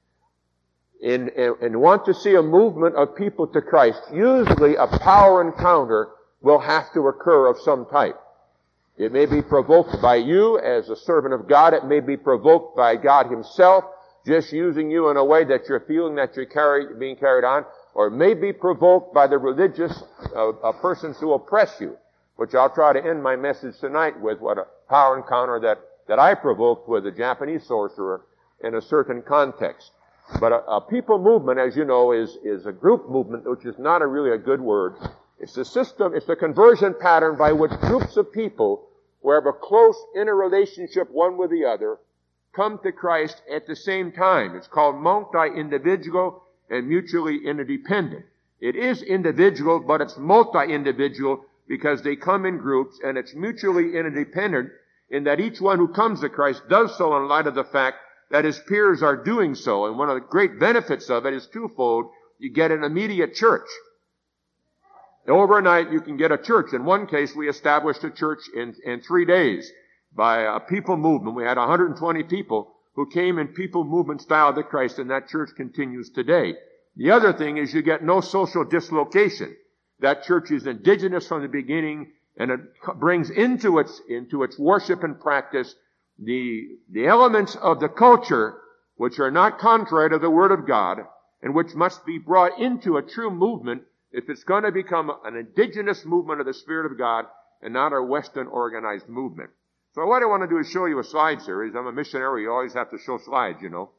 in, in, and want to see a movement of people to Christ, usually a power encounter will have to occur of some type. It may be provoked by you as a servant of God. It may be provoked by God Himself, just using you in a way that you're feeling that you're carried, being carried on. Or it may be provoked by the religious uh, uh, persons who oppress you, which I'll try to end my message tonight with, what a power encounter that, that I provoked with a Japanese sorcerer in a certain context. But a, a people movement, as you know, is, is a group movement, which is not a really a good word. It's a system, it's a conversion pattern by which groups of people who have a close interrelationship one with the other come to Christ at the same time. It's called multi-individual and mutually interdependent. It is individual, but it's multi-individual because they come in groups, and it's mutually interdependent in that each one who comes to Christ does so in light of the fact that his peers are doing so. And one of the great benefits of it is twofold. You get an immediate church. Overnight, you can get a church. In one case, we established a church in, in three days by a people movement. We had one hundred twenty people who came in people movement style to Christ, and that church continues today. The other thing is you get no social dislocation. That church is indigenous from the beginning, and it brings into its, into its worship and practice the, the elements of the culture which are not contrary to the Word of God, and which must be brought into a true movement if it's going to become an indigenous movement of the Spirit of God and not a Western organized movement. So what I want to do is show you a slide series. I'm a missionary. You always have to show slides, you know.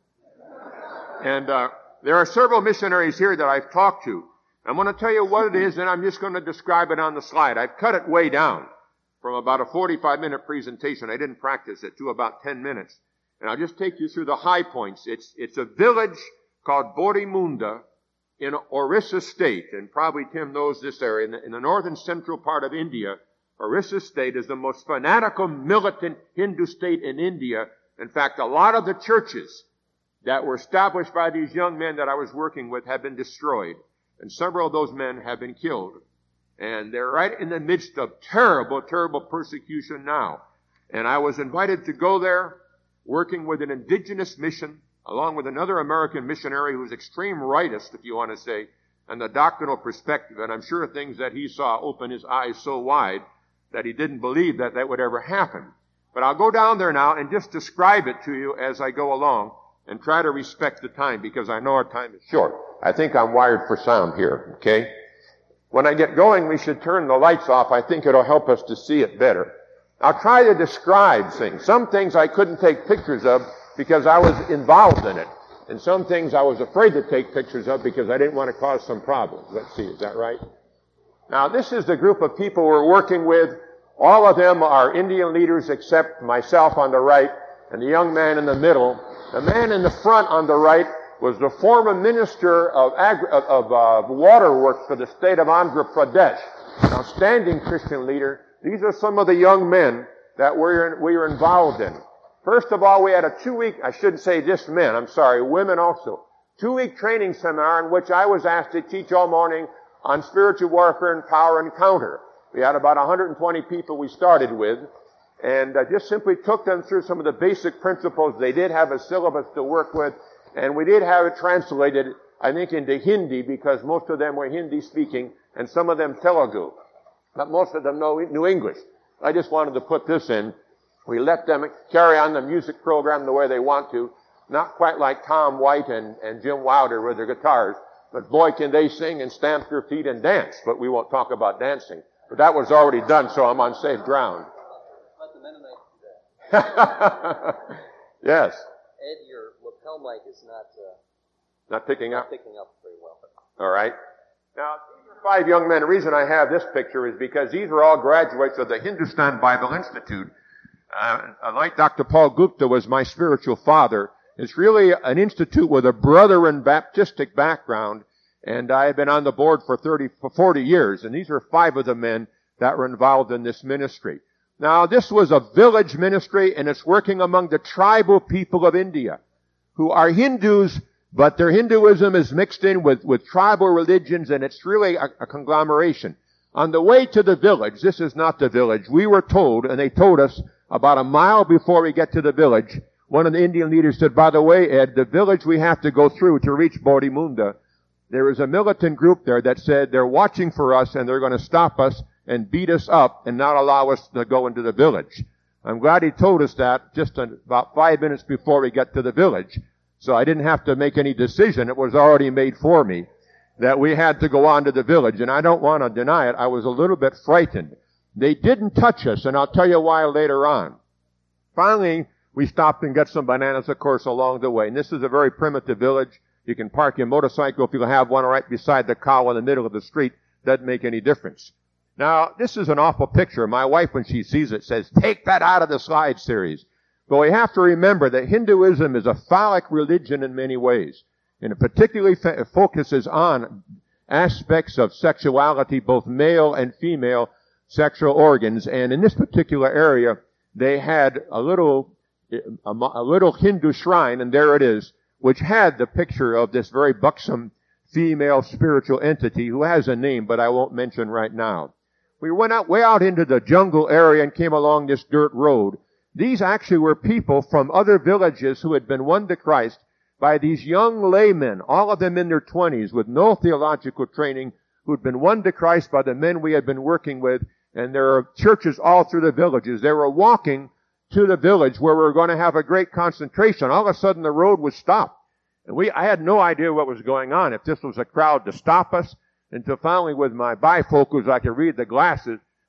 And uh, there are several missionaries here that I've talked to. I'm going to tell you what it is, and I'm just going to describe it on the slide. I've cut it way down from about a forty-five minute presentation. I didn't practice it to about ten minutes. And I'll just take you through the high points. It's, it's a village called Bodhimunda in Orissa State. And probably Tim knows this area. In the, in the northern central part of India, Orissa State is the most fanatical, militant Hindu state in India. In fact, a lot of the churches that were established by these young men that I was working with have been destroyed. And several of those men have been killed. And they're right in the midst of terrible, terrible persecution now. And I was invited to go there, working with an indigenous mission, along with another American missionary who's extreme rightist, if you want to say, and the doctrinal perspective. And I'm sure things that he saw opened his eyes so wide that he didn't believe that that would ever happen. But I'll go down there now and just describe it to you as I go along and try to respect the time because I know our time is short. I think I'm wired for sound here, okay? When I get going, we should turn the lights off. I think it'll help us to see it better. I'll try to describe things. Some things I couldn't take pictures of because I was involved in it. And some things I was afraid to take pictures of because I didn't want to cause some problems. Let's see, is that right? Now, this is the group of people we're working with. All of them are Indian leaders except myself on the right and the young man in the middle. The man in the front on the right was the former minister of, agri- of, of uh, waterworks for the state of Andhra Pradesh, an outstanding Christian leader. These are some of the young men that we're, we were involved in. First of all, we had a two-week, I shouldn't say just men, I'm sorry, women also, two-week training seminar in which I was asked to teach all morning on spiritual warfare and power encounter. We had about one hundred twenty people we started with, and I just simply took them through some of the basic principles. They did have a syllabus to work with, and we did have it translated, I think, into Hindi because most of them were Hindi speaking and some of them Telugu. But most of them knew English. I just wanted to put this in. We let them carry on the music program the way they want to. Not quite like Tom White and, and Jim Wilder with their guitars. But boy, can they sing and stamp their feet and dance. But we won't talk about dancing. But that was already done, so I'm on safe ground. Let the Mennonites do that. Yes. Ed, your lapel mic is not uh, not picking not up. picking up very well. All right. Now, these are five young men. The reason I have this picture is because these are all graduates of the Hindustan Bible Institute. Uh, like Doctor Paul Gupta was my spiritual father. It's really an institute with a Brethren Baptistic background, and I have been on the board for thirty, for forty years, and these are five of the men that were involved in this ministry. Now, this was a village ministry, and it's working among the tribal people of India, who are Hindus, but their Hinduism is mixed in with, with tribal religions, and it's really a, a conglomeration. On the way to the village, this is not the village, we were told, and they told us about a mile before we get to the village, one of the Indian leaders said, by the way, Ed, the village we have to go through to reach Bodhimunda, there is a militant group there that said they're watching for us and they're going to stop us and beat us up and not allow us to go into the village. I'm glad he told us that just about five minutes before we get to the village. So I didn't have to make any decision. It was already made for me that we had to go on to the village. And I don't want to deny it. I was a little bit frightened. They didn't touch us, and I'll tell you why later on. Finally, we stopped and got some bananas, of course, along the way. And this is a very primitive village. You can park your motorcycle if you have one right beside the cow in the middle of the street. Doesn't make any difference. Now, this is an awful picture. My wife, when she sees it, says, take that out of the slide series. But we have to remember that Hinduism is a phallic religion in many ways. And it particularly f- focuses on aspects of sexuality, both male and female sexual organs. And in this particular area, they had a little, a, a little Hindu shrine, and there it is, which had the picture of this very buxom female spiritual entity who has a name, but I won't mention right now. We went out way out into the jungle area and came along this dirt road. These actually were people from other villages who had been won to Christ by these young laymen, all of them in their twenties with no theological training, who'd been won to Christ by the men we had been working with, and there are churches all through the villages. They were walking to the village where we were going to have a great concentration. All of a sudden the road was stopped. And we, I had no idea what was going on, if this was a crowd to stop us, until finally with my bifocals I could read the glasses.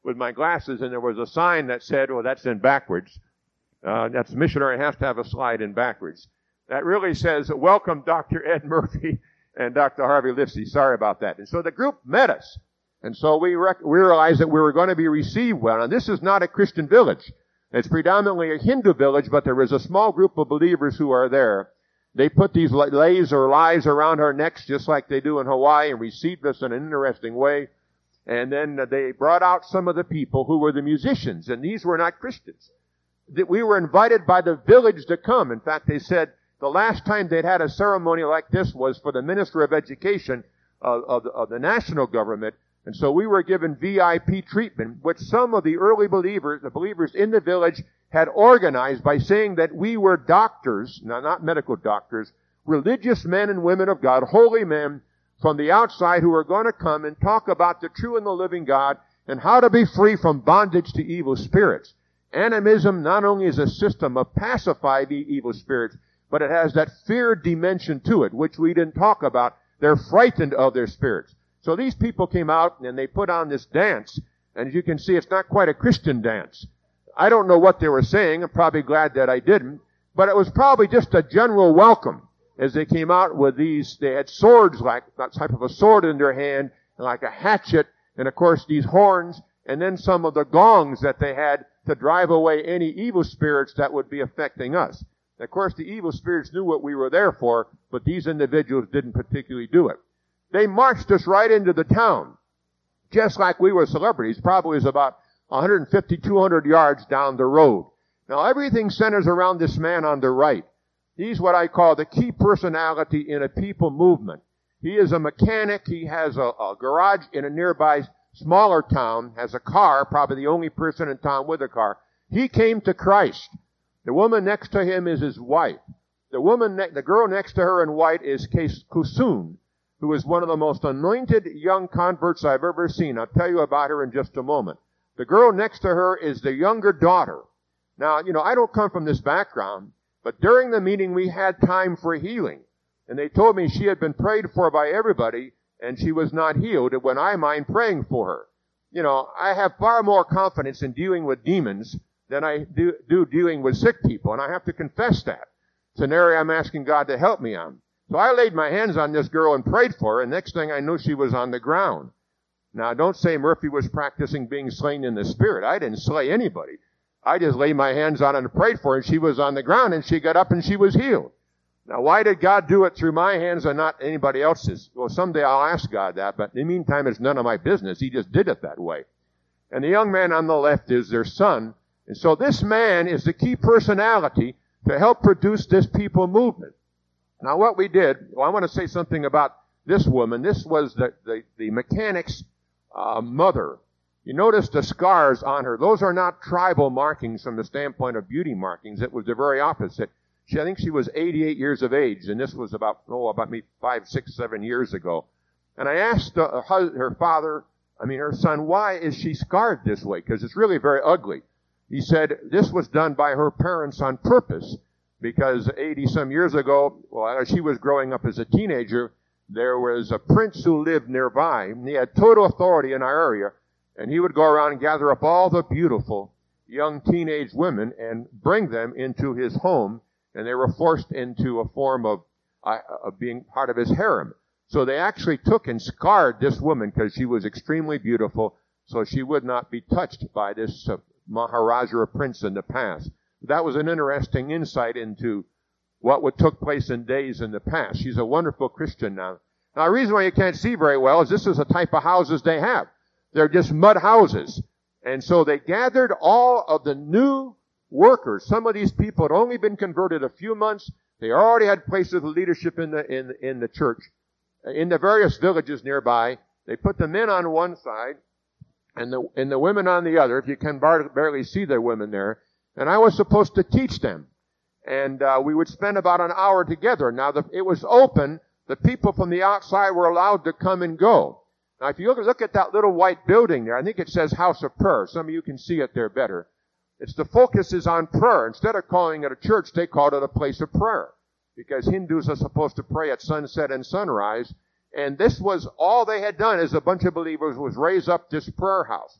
with my glasses, and there was a sign that said, well, that's in backwards. Uh, that's missionary has to have a slide in backwards. That really says, welcome Doctor Ed Murphy and Doctor Harvey Lipsey. Sorry about that. And so the group met us. And so we, rec- we realized that we were going to be received well. And this is not a Christian village. It's predominantly a Hindu village, but there is a small group of believers who are there. They put these leis or lies around our necks just like they do in Hawaii and received us in an interesting way. And then they brought out some of the people who were the musicians, and these were not Christians. That we were invited by the village to come. In fact, they said the last time they'd had a ceremony like this was for the Minister of Education of, of, of the national government. And so we were given V I P treatment, which some of the early believers, the believers in the village, had organized by saying that we were doctors, now not medical doctors, religious men and women of God, holy men from the outside who are going to come and talk about the true and the living God and how to be free from bondage to evil spirits. Animism not only is a system of pacifying evil spirits, but it has that fear dimension to it, which we didn't talk about. They're frightened of their spirits. So these people came out and they put on this dance, and as you can see, it's not quite a Christian dance. I don't know what they were saying. I'm probably glad that I didn't, but it was probably just a general welcome as they came out with these. They had swords, like that type of a sword in their hand, and like a hatchet, and of course these horns, and then some of the gongs that they had to drive away any evil spirits that would be affecting us. And of course, the evil spirits knew what we were there for, but these individuals didn't particularly do it. They marched us right into the town, just like we were celebrities. Probably was about one hundred fifty, two hundred yards down the road. Now, everything centers around this man on the right. He's what I call the key personality in a people movement. He is a mechanic. He has a, a garage in a nearby smaller town, has a car, probably the only person in town with a car. He came to Christ. The woman next to him is his wife. The woman, ne- the girl next to her in white is Kusun, who is one of the most anointed young converts I've ever seen. I'll tell you about her in just a moment. The girl next to her is the younger daughter. Now, you know, I don't come from this background, but during the meeting we had time for healing. And they told me she had been prayed for by everybody, and she was not healed, and when I mind praying for her. You know, I have far more confidence in dealing with demons than I do, do dealing with sick people, and I have to confess that. It's an area I'm asking God to help me on. So I laid my hands on this girl and prayed for her, and next thing I knew she was on the ground. Now, don't say Murphy was practicing being slain in the spirit. I didn't slay anybody. I just laid my hands on her and prayed for her, and she was on the ground, and she got up and she was healed. Now, why did God do it through my hands and not anybody else's? Well, someday I'll ask God that, but in the meantime, it's none of my business. He just did it that way. And the young man on the left is their son. And so this man is the key personality to help produce this people movement. Now, what we did, well, I want to say something about this woman. This was the, the, the mechanic's uh, mother. You notice the scars on her. Those are not tribal markings from the standpoint of beauty markings. It was the very opposite. She, I think she was eighty-eight years of age, and this was about, oh, about me five, six, seven years ago. And I asked uh, her, her father, I mean her son, why is she scarred this way? Because it's really very ugly. He said this was done by her parents on purpose, because eighty-some years ago, well, as she was growing up as a teenager, there was a prince who lived nearby, and he had total authority in our area, and he would go around and gather up all the beautiful young teenage women and bring them into his home, and they were forced into a form of, uh, of being part of his harem. So they actually took and scarred this woman because she was extremely beautiful, so she would not be touched by this uh, Maharaja or prince in the past. That was an interesting insight into what would took place in days in the past. She's a wonderful Christian now. Now, the reason why you can't see very well is this is the type of houses they have. They're just mud houses. And so they gathered all of the new workers. Some of these people had only been converted a few months. They already had places of leadership in the, in, in the church. In the various villages nearby, they put the men on one side and the, and the women on the other. If you can bar, barely see the women there. And I was supposed to teach them. And uh, we would spend about an hour together. Now, the, it was open. The people from the outside were allowed to come and go. Now, if you look, look at that little white building there, I think it says House of Prayer. Some of you can see it there better. It's the focus is on prayer. Instead of calling it a church, they called it a place of prayer. Because Hindus are supposed to pray at sunset and sunrise. And this was all they had done as a bunch of believers was raise up this prayer house.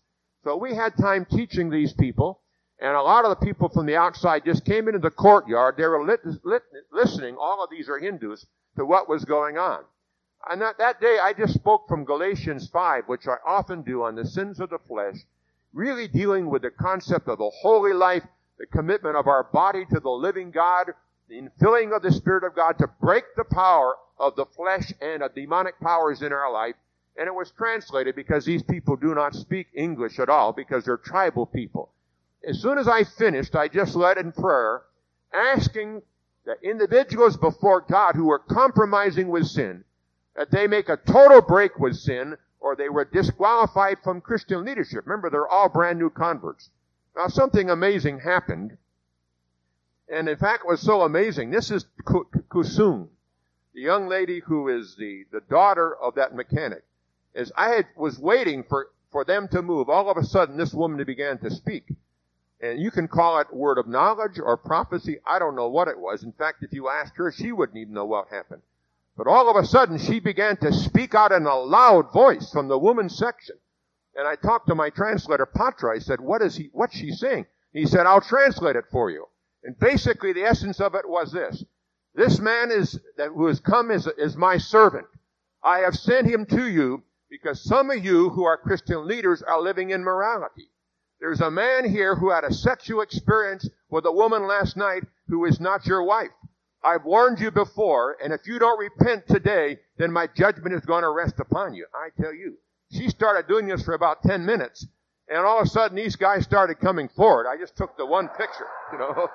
So we had time teaching these people, and a lot of the people from the outside just came into the courtyard. They were lit, lit, listening, all of these are Hindus, to what was going on. And that, that day I just spoke from Galatians five, which I often do on the sins of the flesh, really dealing with the concept of the holy life, the commitment of our body to the living God, the infilling of the Spirit of God to break the power of the flesh and of demonic powers in our life. And it was translated because these people do not speak English at all because they're tribal people. As soon as I finished, I just led in prayer, asking the individuals before God who were compromising with sin, that they make a total break with sin, or they were disqualified from Christian leadership. Remember, they're all brand new converts. Now, something amazing happened. And in fact, it was so amazing. This is Kusung, the young lady who is the, the daughter of that mechanic. As I had, was waiting for, for them to move, all of a sudden this woman began to speak. And you can call it word of knowledge or prophecy. I don't know what it was. In fact, if you asked her, she wouldn't even know what happened. But all of a sudden, she began to speak out in a loud voice from the women's section. And I talked to my translator, Patra. I said, what is he, what's she saying? He said, I'll translate it for you. And basically, the essence of it was this. This man is, that who has come is, is my servant. I have sent him to you because some of you who are Christian leaders are living in morality. There's a man here who had a sexual experience with a woman last night who is not your wife. I've warned you before, and if you don't repent today, then my judgment is going to rest upon you. I tell you. She started doing this for about ten minutes, and all of a sudden these guys started coming forward. I just took the one picture, you know.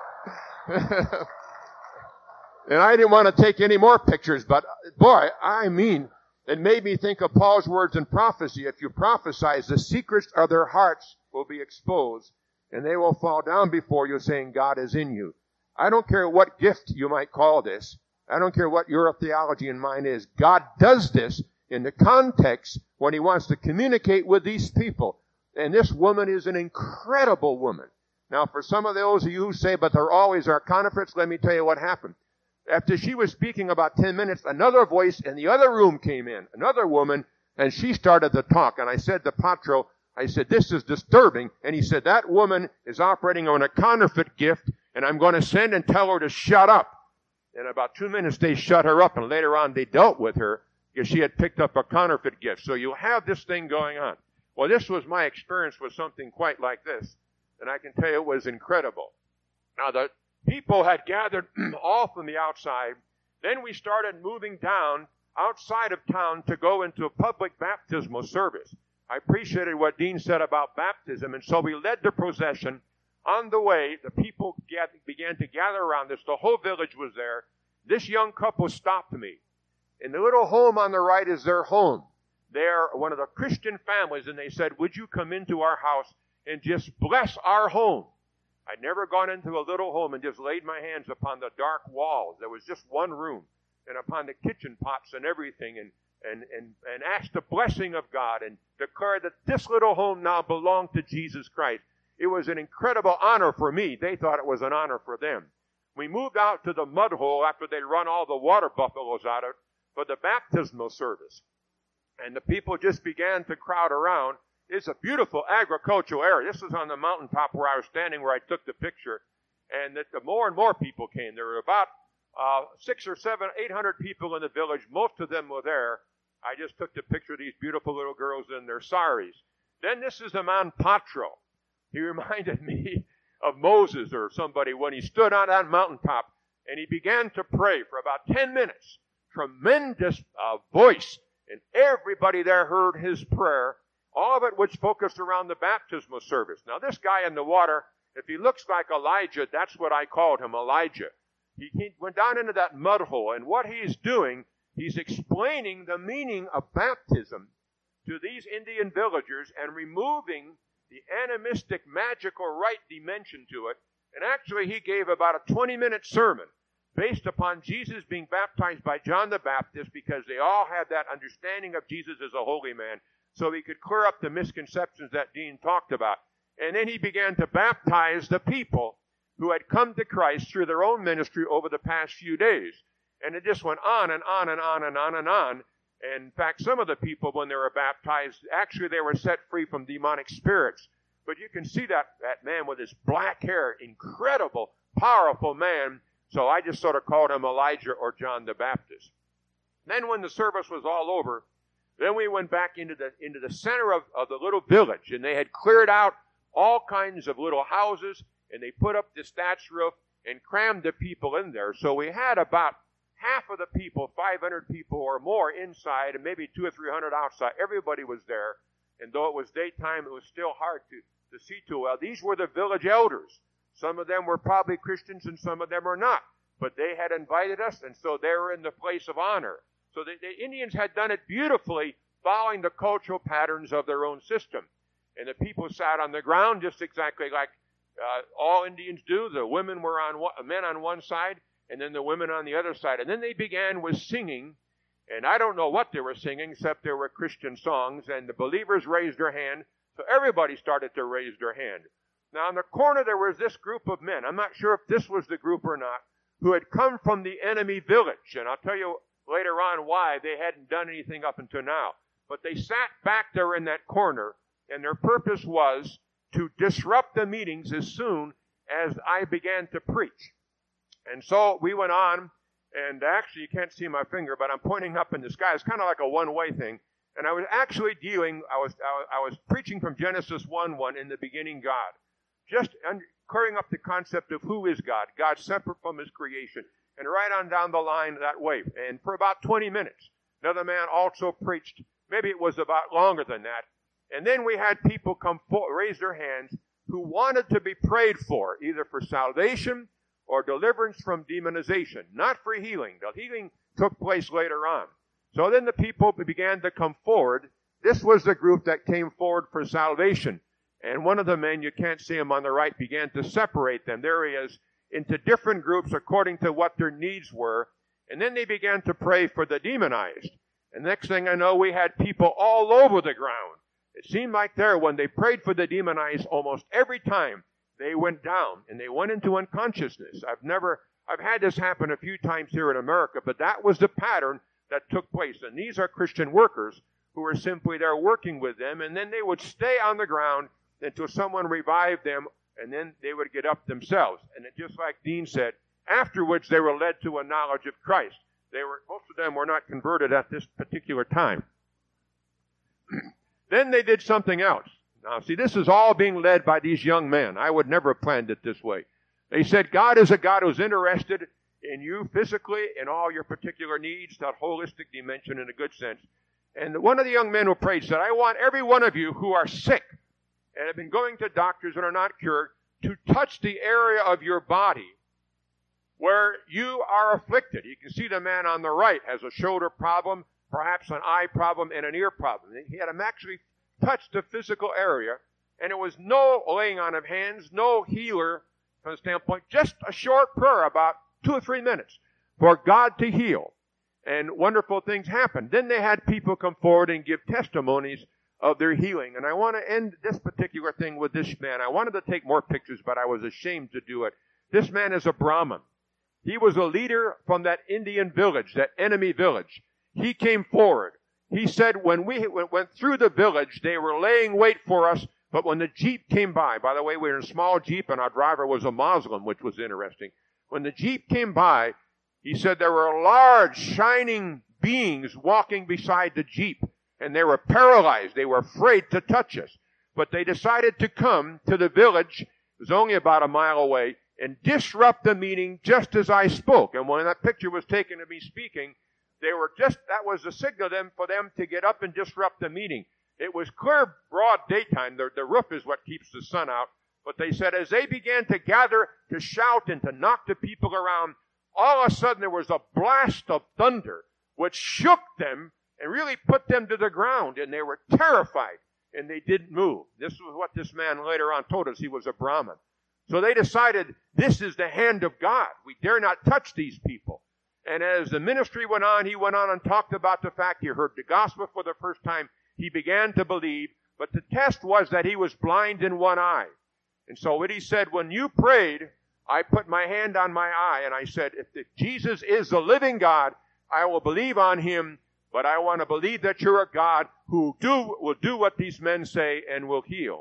And I didn't want to take any more pictures, but boy, I mean, it made me think of Paul's words in prophecy. If you prophesy, the secrets of their hearts will be exposed, and they will fall down before you saying, God is in you. I don't care what gift you might call this. I don't care what your theology and mine is. God does this in the context when he wants to communicate with these people. And this woman is an incredible woman. Now, for some of those of you who say, but they're always our counterfeits, let me tell you what happened. After she was speaking about ten minutes, another voice in the other room came in, another woman, and she started to talk. And I said to Patro, I said, this is disturbing. And he said, that woman is operating on a counterfeit gift, and I'm going to send and tell her to shut up. In about two minutes, they shut her up, and later on they dealt with her because she had picked up a counterfeit gift. So you have this thing going on. Well, this was my experience with something quite like this, and I can tell you it was incredible. Now, the people had gathered all from the outside. Then we started moving down outside of town to go into a public baptismal service. I appreciated what Dean said about baptism, and so we led the procession. On the way, the people get, began to gather around us. The whole village was there. This young couple stopped me. And the little home on the right is their home. They're one of the Christian families, and they said, would you come into our house and just bless our home? I'd never gone into a little home and just laid my hands upon the dark walls. There was just one room, and upon the kitchen pots and everything, and, and, and, and asked the blessing of God and declared that this little home now belonged to Jesus Christ. It was an incredible honor for me. They thought it was an honor for them. We moved out to the mud hole after they'd run all the water buffaloes out of it for the baptismal service. And the people just began to crowd around. It's a beautiful agricultural area. This was on the mountaintop where I was standing, where I took the picture. And the, the more and more people came. There were about uh, six or seven, eight hundred people in the village. Most of them were there. I just took the picture of these beautiful little girls in their saris. Then this is the man Patro. He reminded me of Moses or somebody when he stood on that mountaintop and he began to pray for about ten minutes. Tremendous uh, voice. And everybody there heard his prayer. All of it was focused around the baptismal service. Now, this guy in the water, if he looks like Elijah, that's what I called him, Elijah. He, he went down into that mud hole, and what he's doing, he's explaining the meaning of baptism to these Indian villagers and removing the animistic, magical right dimension to it. And actually, he gave about a twenty-minute sermon based upon Jesus being baptized by John the Baptist, because they all had that understanding of Jesus as a holy man, so he could clear up the misconceptions that Dean talked about. And then he began to baptize the people who had come to Christ through their own ministry over the past few days. And it just went on and on and on and on and on. And in fact, some of the people, when they were baptized, actually they were set free from demonic spirits. But you can see that, that man with his black hair, incredible, powerful man. So I just sort of called him Elijah or John the Baptist. Then when the service was all over, then we went back into the into the center of, of the little village, and they had cleared out all kinds of little houses, and they put up this thatch roof and crammed the people in there. So we had about half of the people, five hundred people or more inside, and maybe two or three hundred outside. Everybody was there, and though it was daytime, it was still hard to, to see too well. These were the village elders. Some of them were probably Christians, and some of them were not. But they had invited us, and so they were in the place of honor. So the, the Indians had done it beautifully, following the cultural patterns of their own system. And the people sat on the ground just exactly like uh, all Indians do. The women were on one, men on one side, and then the women on the other side. And then they began with singing, and I don't know what they were singing, except there were Christian songs, and the believers raised their hand, so everybody started to raise their hand. Now, in the corner, there was this group of men. I'm not sure if this was the group or not, who had come from the enemy village. And I'll tell you later on why they hadn't done anything up until now. But they sat back there in that corner, and their purpose was to disrupt the meetings as soon as I began to preach. And so we went on, and actually you can't see my finger, but I'm pointing up in the sky. It's kind of like a one-way thing. And I was actually dealing, I was, I was, I was preaching from Genesis one one, in the beginning God. Just under, clearing up the concept of who is God, God separate from his creation, and right on down the line that way. And for about twenty minutes, another man also preached. Maybe it was about longer than that. And then we had people come forward, raise their hands, who wanted to be prayed for, either for salvation or deliverance from demonization, not for healing. The healing took place later on. So then the people began to come forward. This was the group that came forward for salvation. And one of the men, you can't see him on the right, began to separate them. There he is, into different groups according to what their needs were. And then they began to pray for the demonized. And next thing I know, we had people all over the ground. It seemed like there, when they prayed for the demonized, almost every time they went down and they went into unconsciousness. I've never, I've had this happen a few times here in America, but that was the pattern that took place. And these are Christian workers who were simply there working with them, and then they would stay on the ground until someone revived them, and then they would get up themselves. And it, just like Dean said, afterwards they were led to a knowledge of Christ. They were, most of them were not converted at this particular time. Then they did something else. Now, see, this is all being led by these young men. I would never have planned it this way. They said, God is a God who's interested in you physically, in all your particular needs, that holistic dimension in a good sense. And one of the young men who prayed said, I want every one of you who are sick and have been going to doctors and are not cured to touch the area of your body where you are afflicted. You can see the man on the right has a shoulder problem, perhaps an eye problem, and an ear problem. He had him actually touch the physical area, and it was no laying on of hands, no healer from the standpoint, just a short prayer, about two or three minutes, for God to heal. And wonderful things happened. Then they had people come forward and give testimonies of their healing. And I want to end this particular thing with this man. I wanted to take more pictures, but I was ashamed to do it. This man is a Brahmin. He was a leader from that Indian village, that enemy village. He came forward. He said when we went through the village, they were laying wait for us, but when the Jeep came by, by the way, we were in a small Jeep, and our driver was a Muslim, which was interesting. When the Jeep came by, he said there were large, shining beings walking beside the Jeep, and they were paralyzed. They were afraid to touch us. But they decided to come to the village, it was only about a mile away, and disrupt the meeting just as I spoke. And when that picture was taken of me speaking, they were just, that was the signal then for them to get up and disrupt the meeting. It was clear, broad daytime. The, the roof is what keeps the sun out. But they said as they began to gather, to shout, and to knock the people around, all of a sudden there was a blast of thunder which shook them and really put them to the ground, and they were terrified, and they didn't move. This was what this man later on told us. He was a Brahmin. So they decided, this is the hand of God. We dare not touch these people. And as the ministry went on, he went on and talked about the fact he heard the gospel for the first time. He began to believe, but the test was that he was blind in one eye. And so what he said, when you prayed, I put my hand on my eye, and I said, if, if Jesus is the living God, I will believe on him, but I want to believe that you're a God who do will do what these men say and will heal.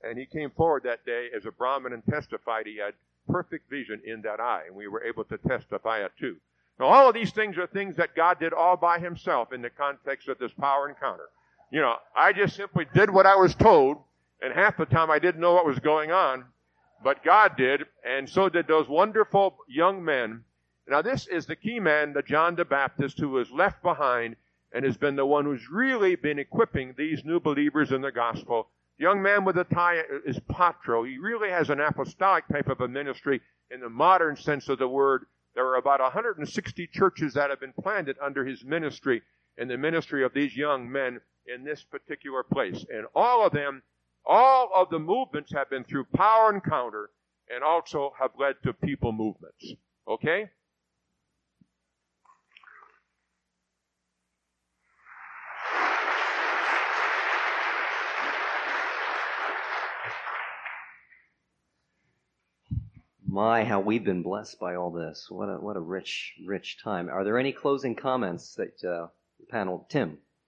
And he came forward that day as a Brahmin and testified he had perfect vision in that eye, and we were able to testify it too. Now, all of these things are things that God did all by himself in the context of this power encounter. You know, I just simply did what I was told, and half the time I didn't know what was going on, but God did, and so did those wonderful young men. Now, this is the key man, the John the Baptist, who was left behind and has been the one who's really been equipping these new believers in the gospel. The young man with the tie is Patro. He really has an apostolic type of a ministry in the modern sense of the word. There are about one hundred sixty churches that have been planted under his ministry and the ministry of these young men in this particular place. And all of them, all of the movements have been through power encounter and also have led to people movements. Okay? My, how we've been blessed by all this. What a what a rich, rich time. Are there any closing comments that uh, the panel? Tim?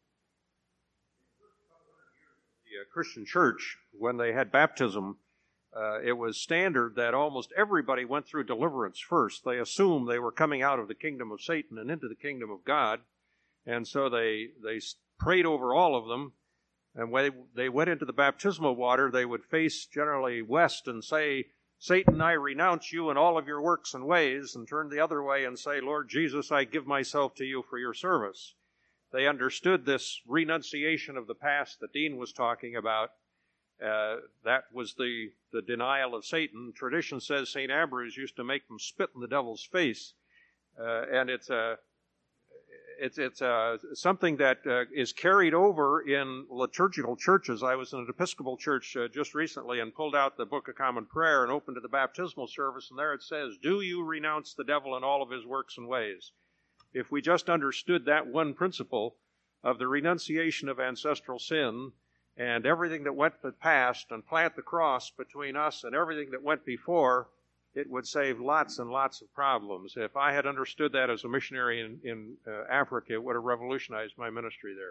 The uh, Christian church, when they had baptism, uh, it was standard that almost everybody went through deliverance first. They assumed they were coming out of the kingdom of Satan and into the kingdom of God, and so they they prayed over all of them. And when they went into the baptismal water, they would face generally west and say, Satan, I renounce you and all of your works and ways, and turn the other way and say, Lord Jesus, I give myself to you for your service. They understood this renunciation of the past that Dean was talking about. Uh, that was the, the denial of Satan. Tradition says Saint Ambrose used to make them spit in the devil's face. Uh, and it's a... It's it's uh, something that uh, is carried over in liturgical churches. I was in an Episcopal church uh, just recently and pulled out the Book of Common Prayer and opened to the baptismal service, and there it says, do you renounce the devil and all of his works and ways? If we just understood that one principle of the renunciation of ancestral sin and everything that went past and plant the cross between us and everything that went before, it would save lots and lots of problems. If I had understood that as a missionary in, in uh, Africa, it would have revolutionized my ministry there.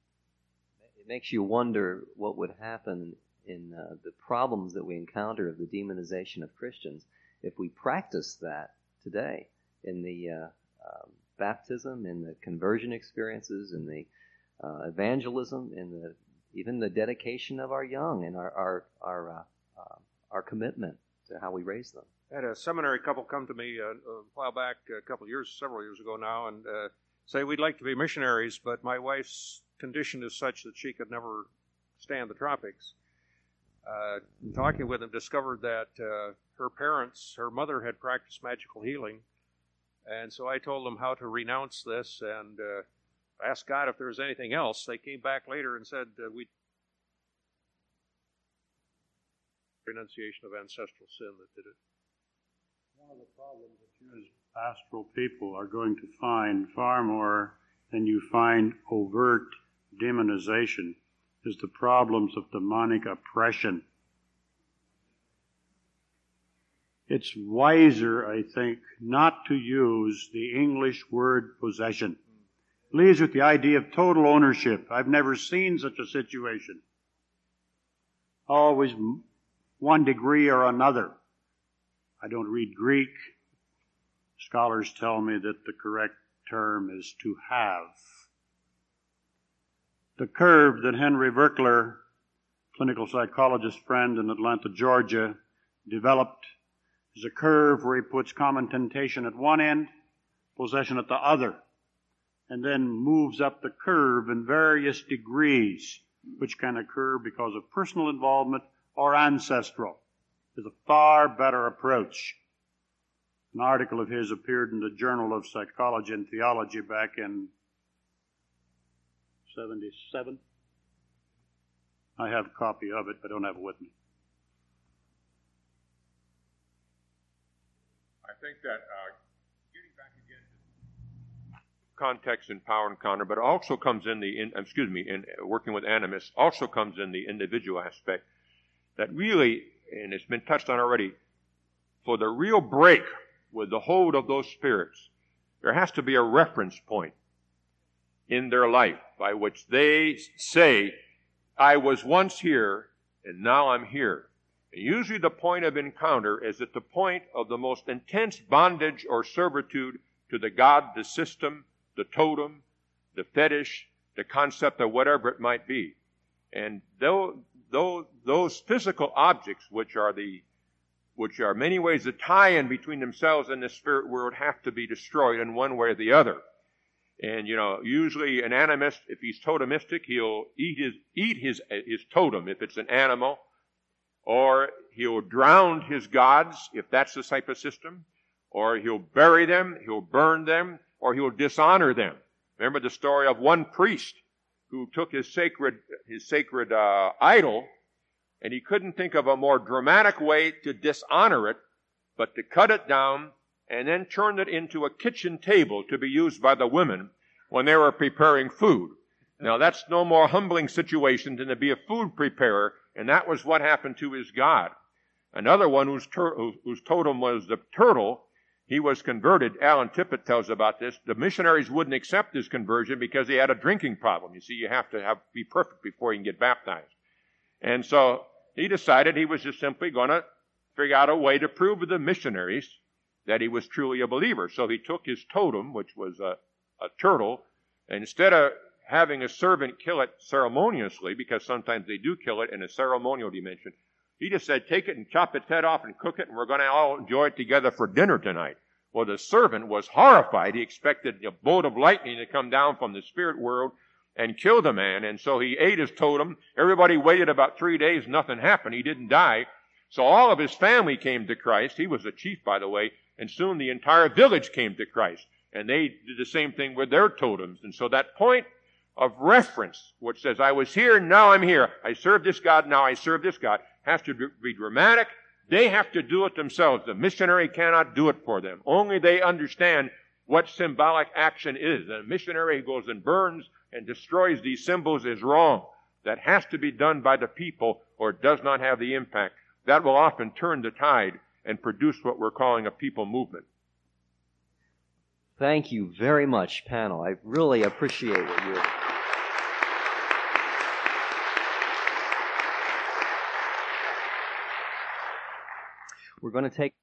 It makes you wonder what would happen in uh, the problems that we encounter of the demonization of Christians if we practice that today in the uh, uh, baptism, in the conversion experiences, in the uh, evangelism, in the even the dedication of our young and our our our, uh, uh, our commitment to how we raise them. I had a seminary couple come to me uh, a while back, a couple of years, several years ago now, and uh, say, we'd like to be missionaries, but my wife's condition is such that she could never stand the tropics. Uh, talking with them, discovered that uh, her parents, her mother had practiced magical healing, and so I told them how to renounce this and uh, asked God if there was anything else. They came back later and said, uh, we renunciation of ancestral sin that did it. One of the problems that you as pastoral people are going to find far more than you find overt demonization is the problems of demonic oppression. It's wiser, I think, not to use the English word possession. It leaves with the idea of total ownership. I've never seen such a situation. Always one degree or another. I don't read Greek. Scholars tell me that the correct term is to have. The curve that Henry Virkler, clinical psychologist friend in Atlanta, Georgia, developed is a curve where he puts common temptation at one end, possession at the other, and then moves up the curve in various degrees, which can occur because of personal involvement or ancestral. Is a far better approach. An article of his appeared in the Journal of Psychology and Theology back in seventy-seven. I have a copy of it, but I don't have it with me. I think that uh, getting back again to context in power encounter, but it also comes in the, in, excuse me, in working with animists, also comes in the individual aspect that really, and it's been touched on already, for the real break with the hold of those spirits, there has to be a reference point in their life by which they say, I was once here and now I'm here. And usually the point of encounter is at the point of the most intense bondage or servitude to the god, the system, the totem, the fetish, the concept of whatever it might be. And though, though those physical objects, which are the which are many ways the tie-in between themselves and the spirit world, have to be destroyed in one way or the other. And, you know, usually an animist, if he's totemistic, he'll eat his, eat his, his totem if it's an animal, or he'll drown his gods if that's the type of system, or he'll bury them, he'll burn them, or he'll dishonor them. Remember the story of one priest who took his sacred, his sacred uh, idol, and he couldn't think of a more dramatic way to dishonor it, but to cut it down and then turn it into a kitchen table to be used by the women when they were preparing food. Now, that's no more humbling situation than to be a food preparer, and that was what happened to his god. Another one whose, tur- whose totem was the turtle, he was converted. Alan Tippett tells about this. The missionaries wouldn't accept his conversion because he had a drinking problem. You see, you have to have be perfect before you can get baptized. And so he decided he was just simply going to figure out a way to prove to the missionaries that he was truly a believer. So he took his totem, which was a, a turtle, and instead of having a servant kill it ceremoniously, because sometimes they do kill it in a ceremonial dimension, he just said, take it and chop its head off and cook it, and we're going to all enjoy it together for dinner tonight. Well, the servant was horrified. He expected a bolt of lightning to come down from the spirit world and kill the man, and so he ate his totem. Everybody waited about three days, nothing happened. He didn't die. So all of his family came to Christ. He was a chief, by the way, and soon the entire village came to Christ. And they did the same thing with their totems. And so that point of reference, which says, I was here, now I'm here. I serve this God, now I serve this God, has to be dramatic. They have to do it themselves. The missionary cannot do it for them. Only they understand what symbolic action is. A missionary who goes and burns and destroys these symbols is wrong. That has to be done by the people, or it does not have the impact. That will often turn the tide and produce what we're calling a people movement. Thank you very much, panel. I really appreciate what you're... We're going to take...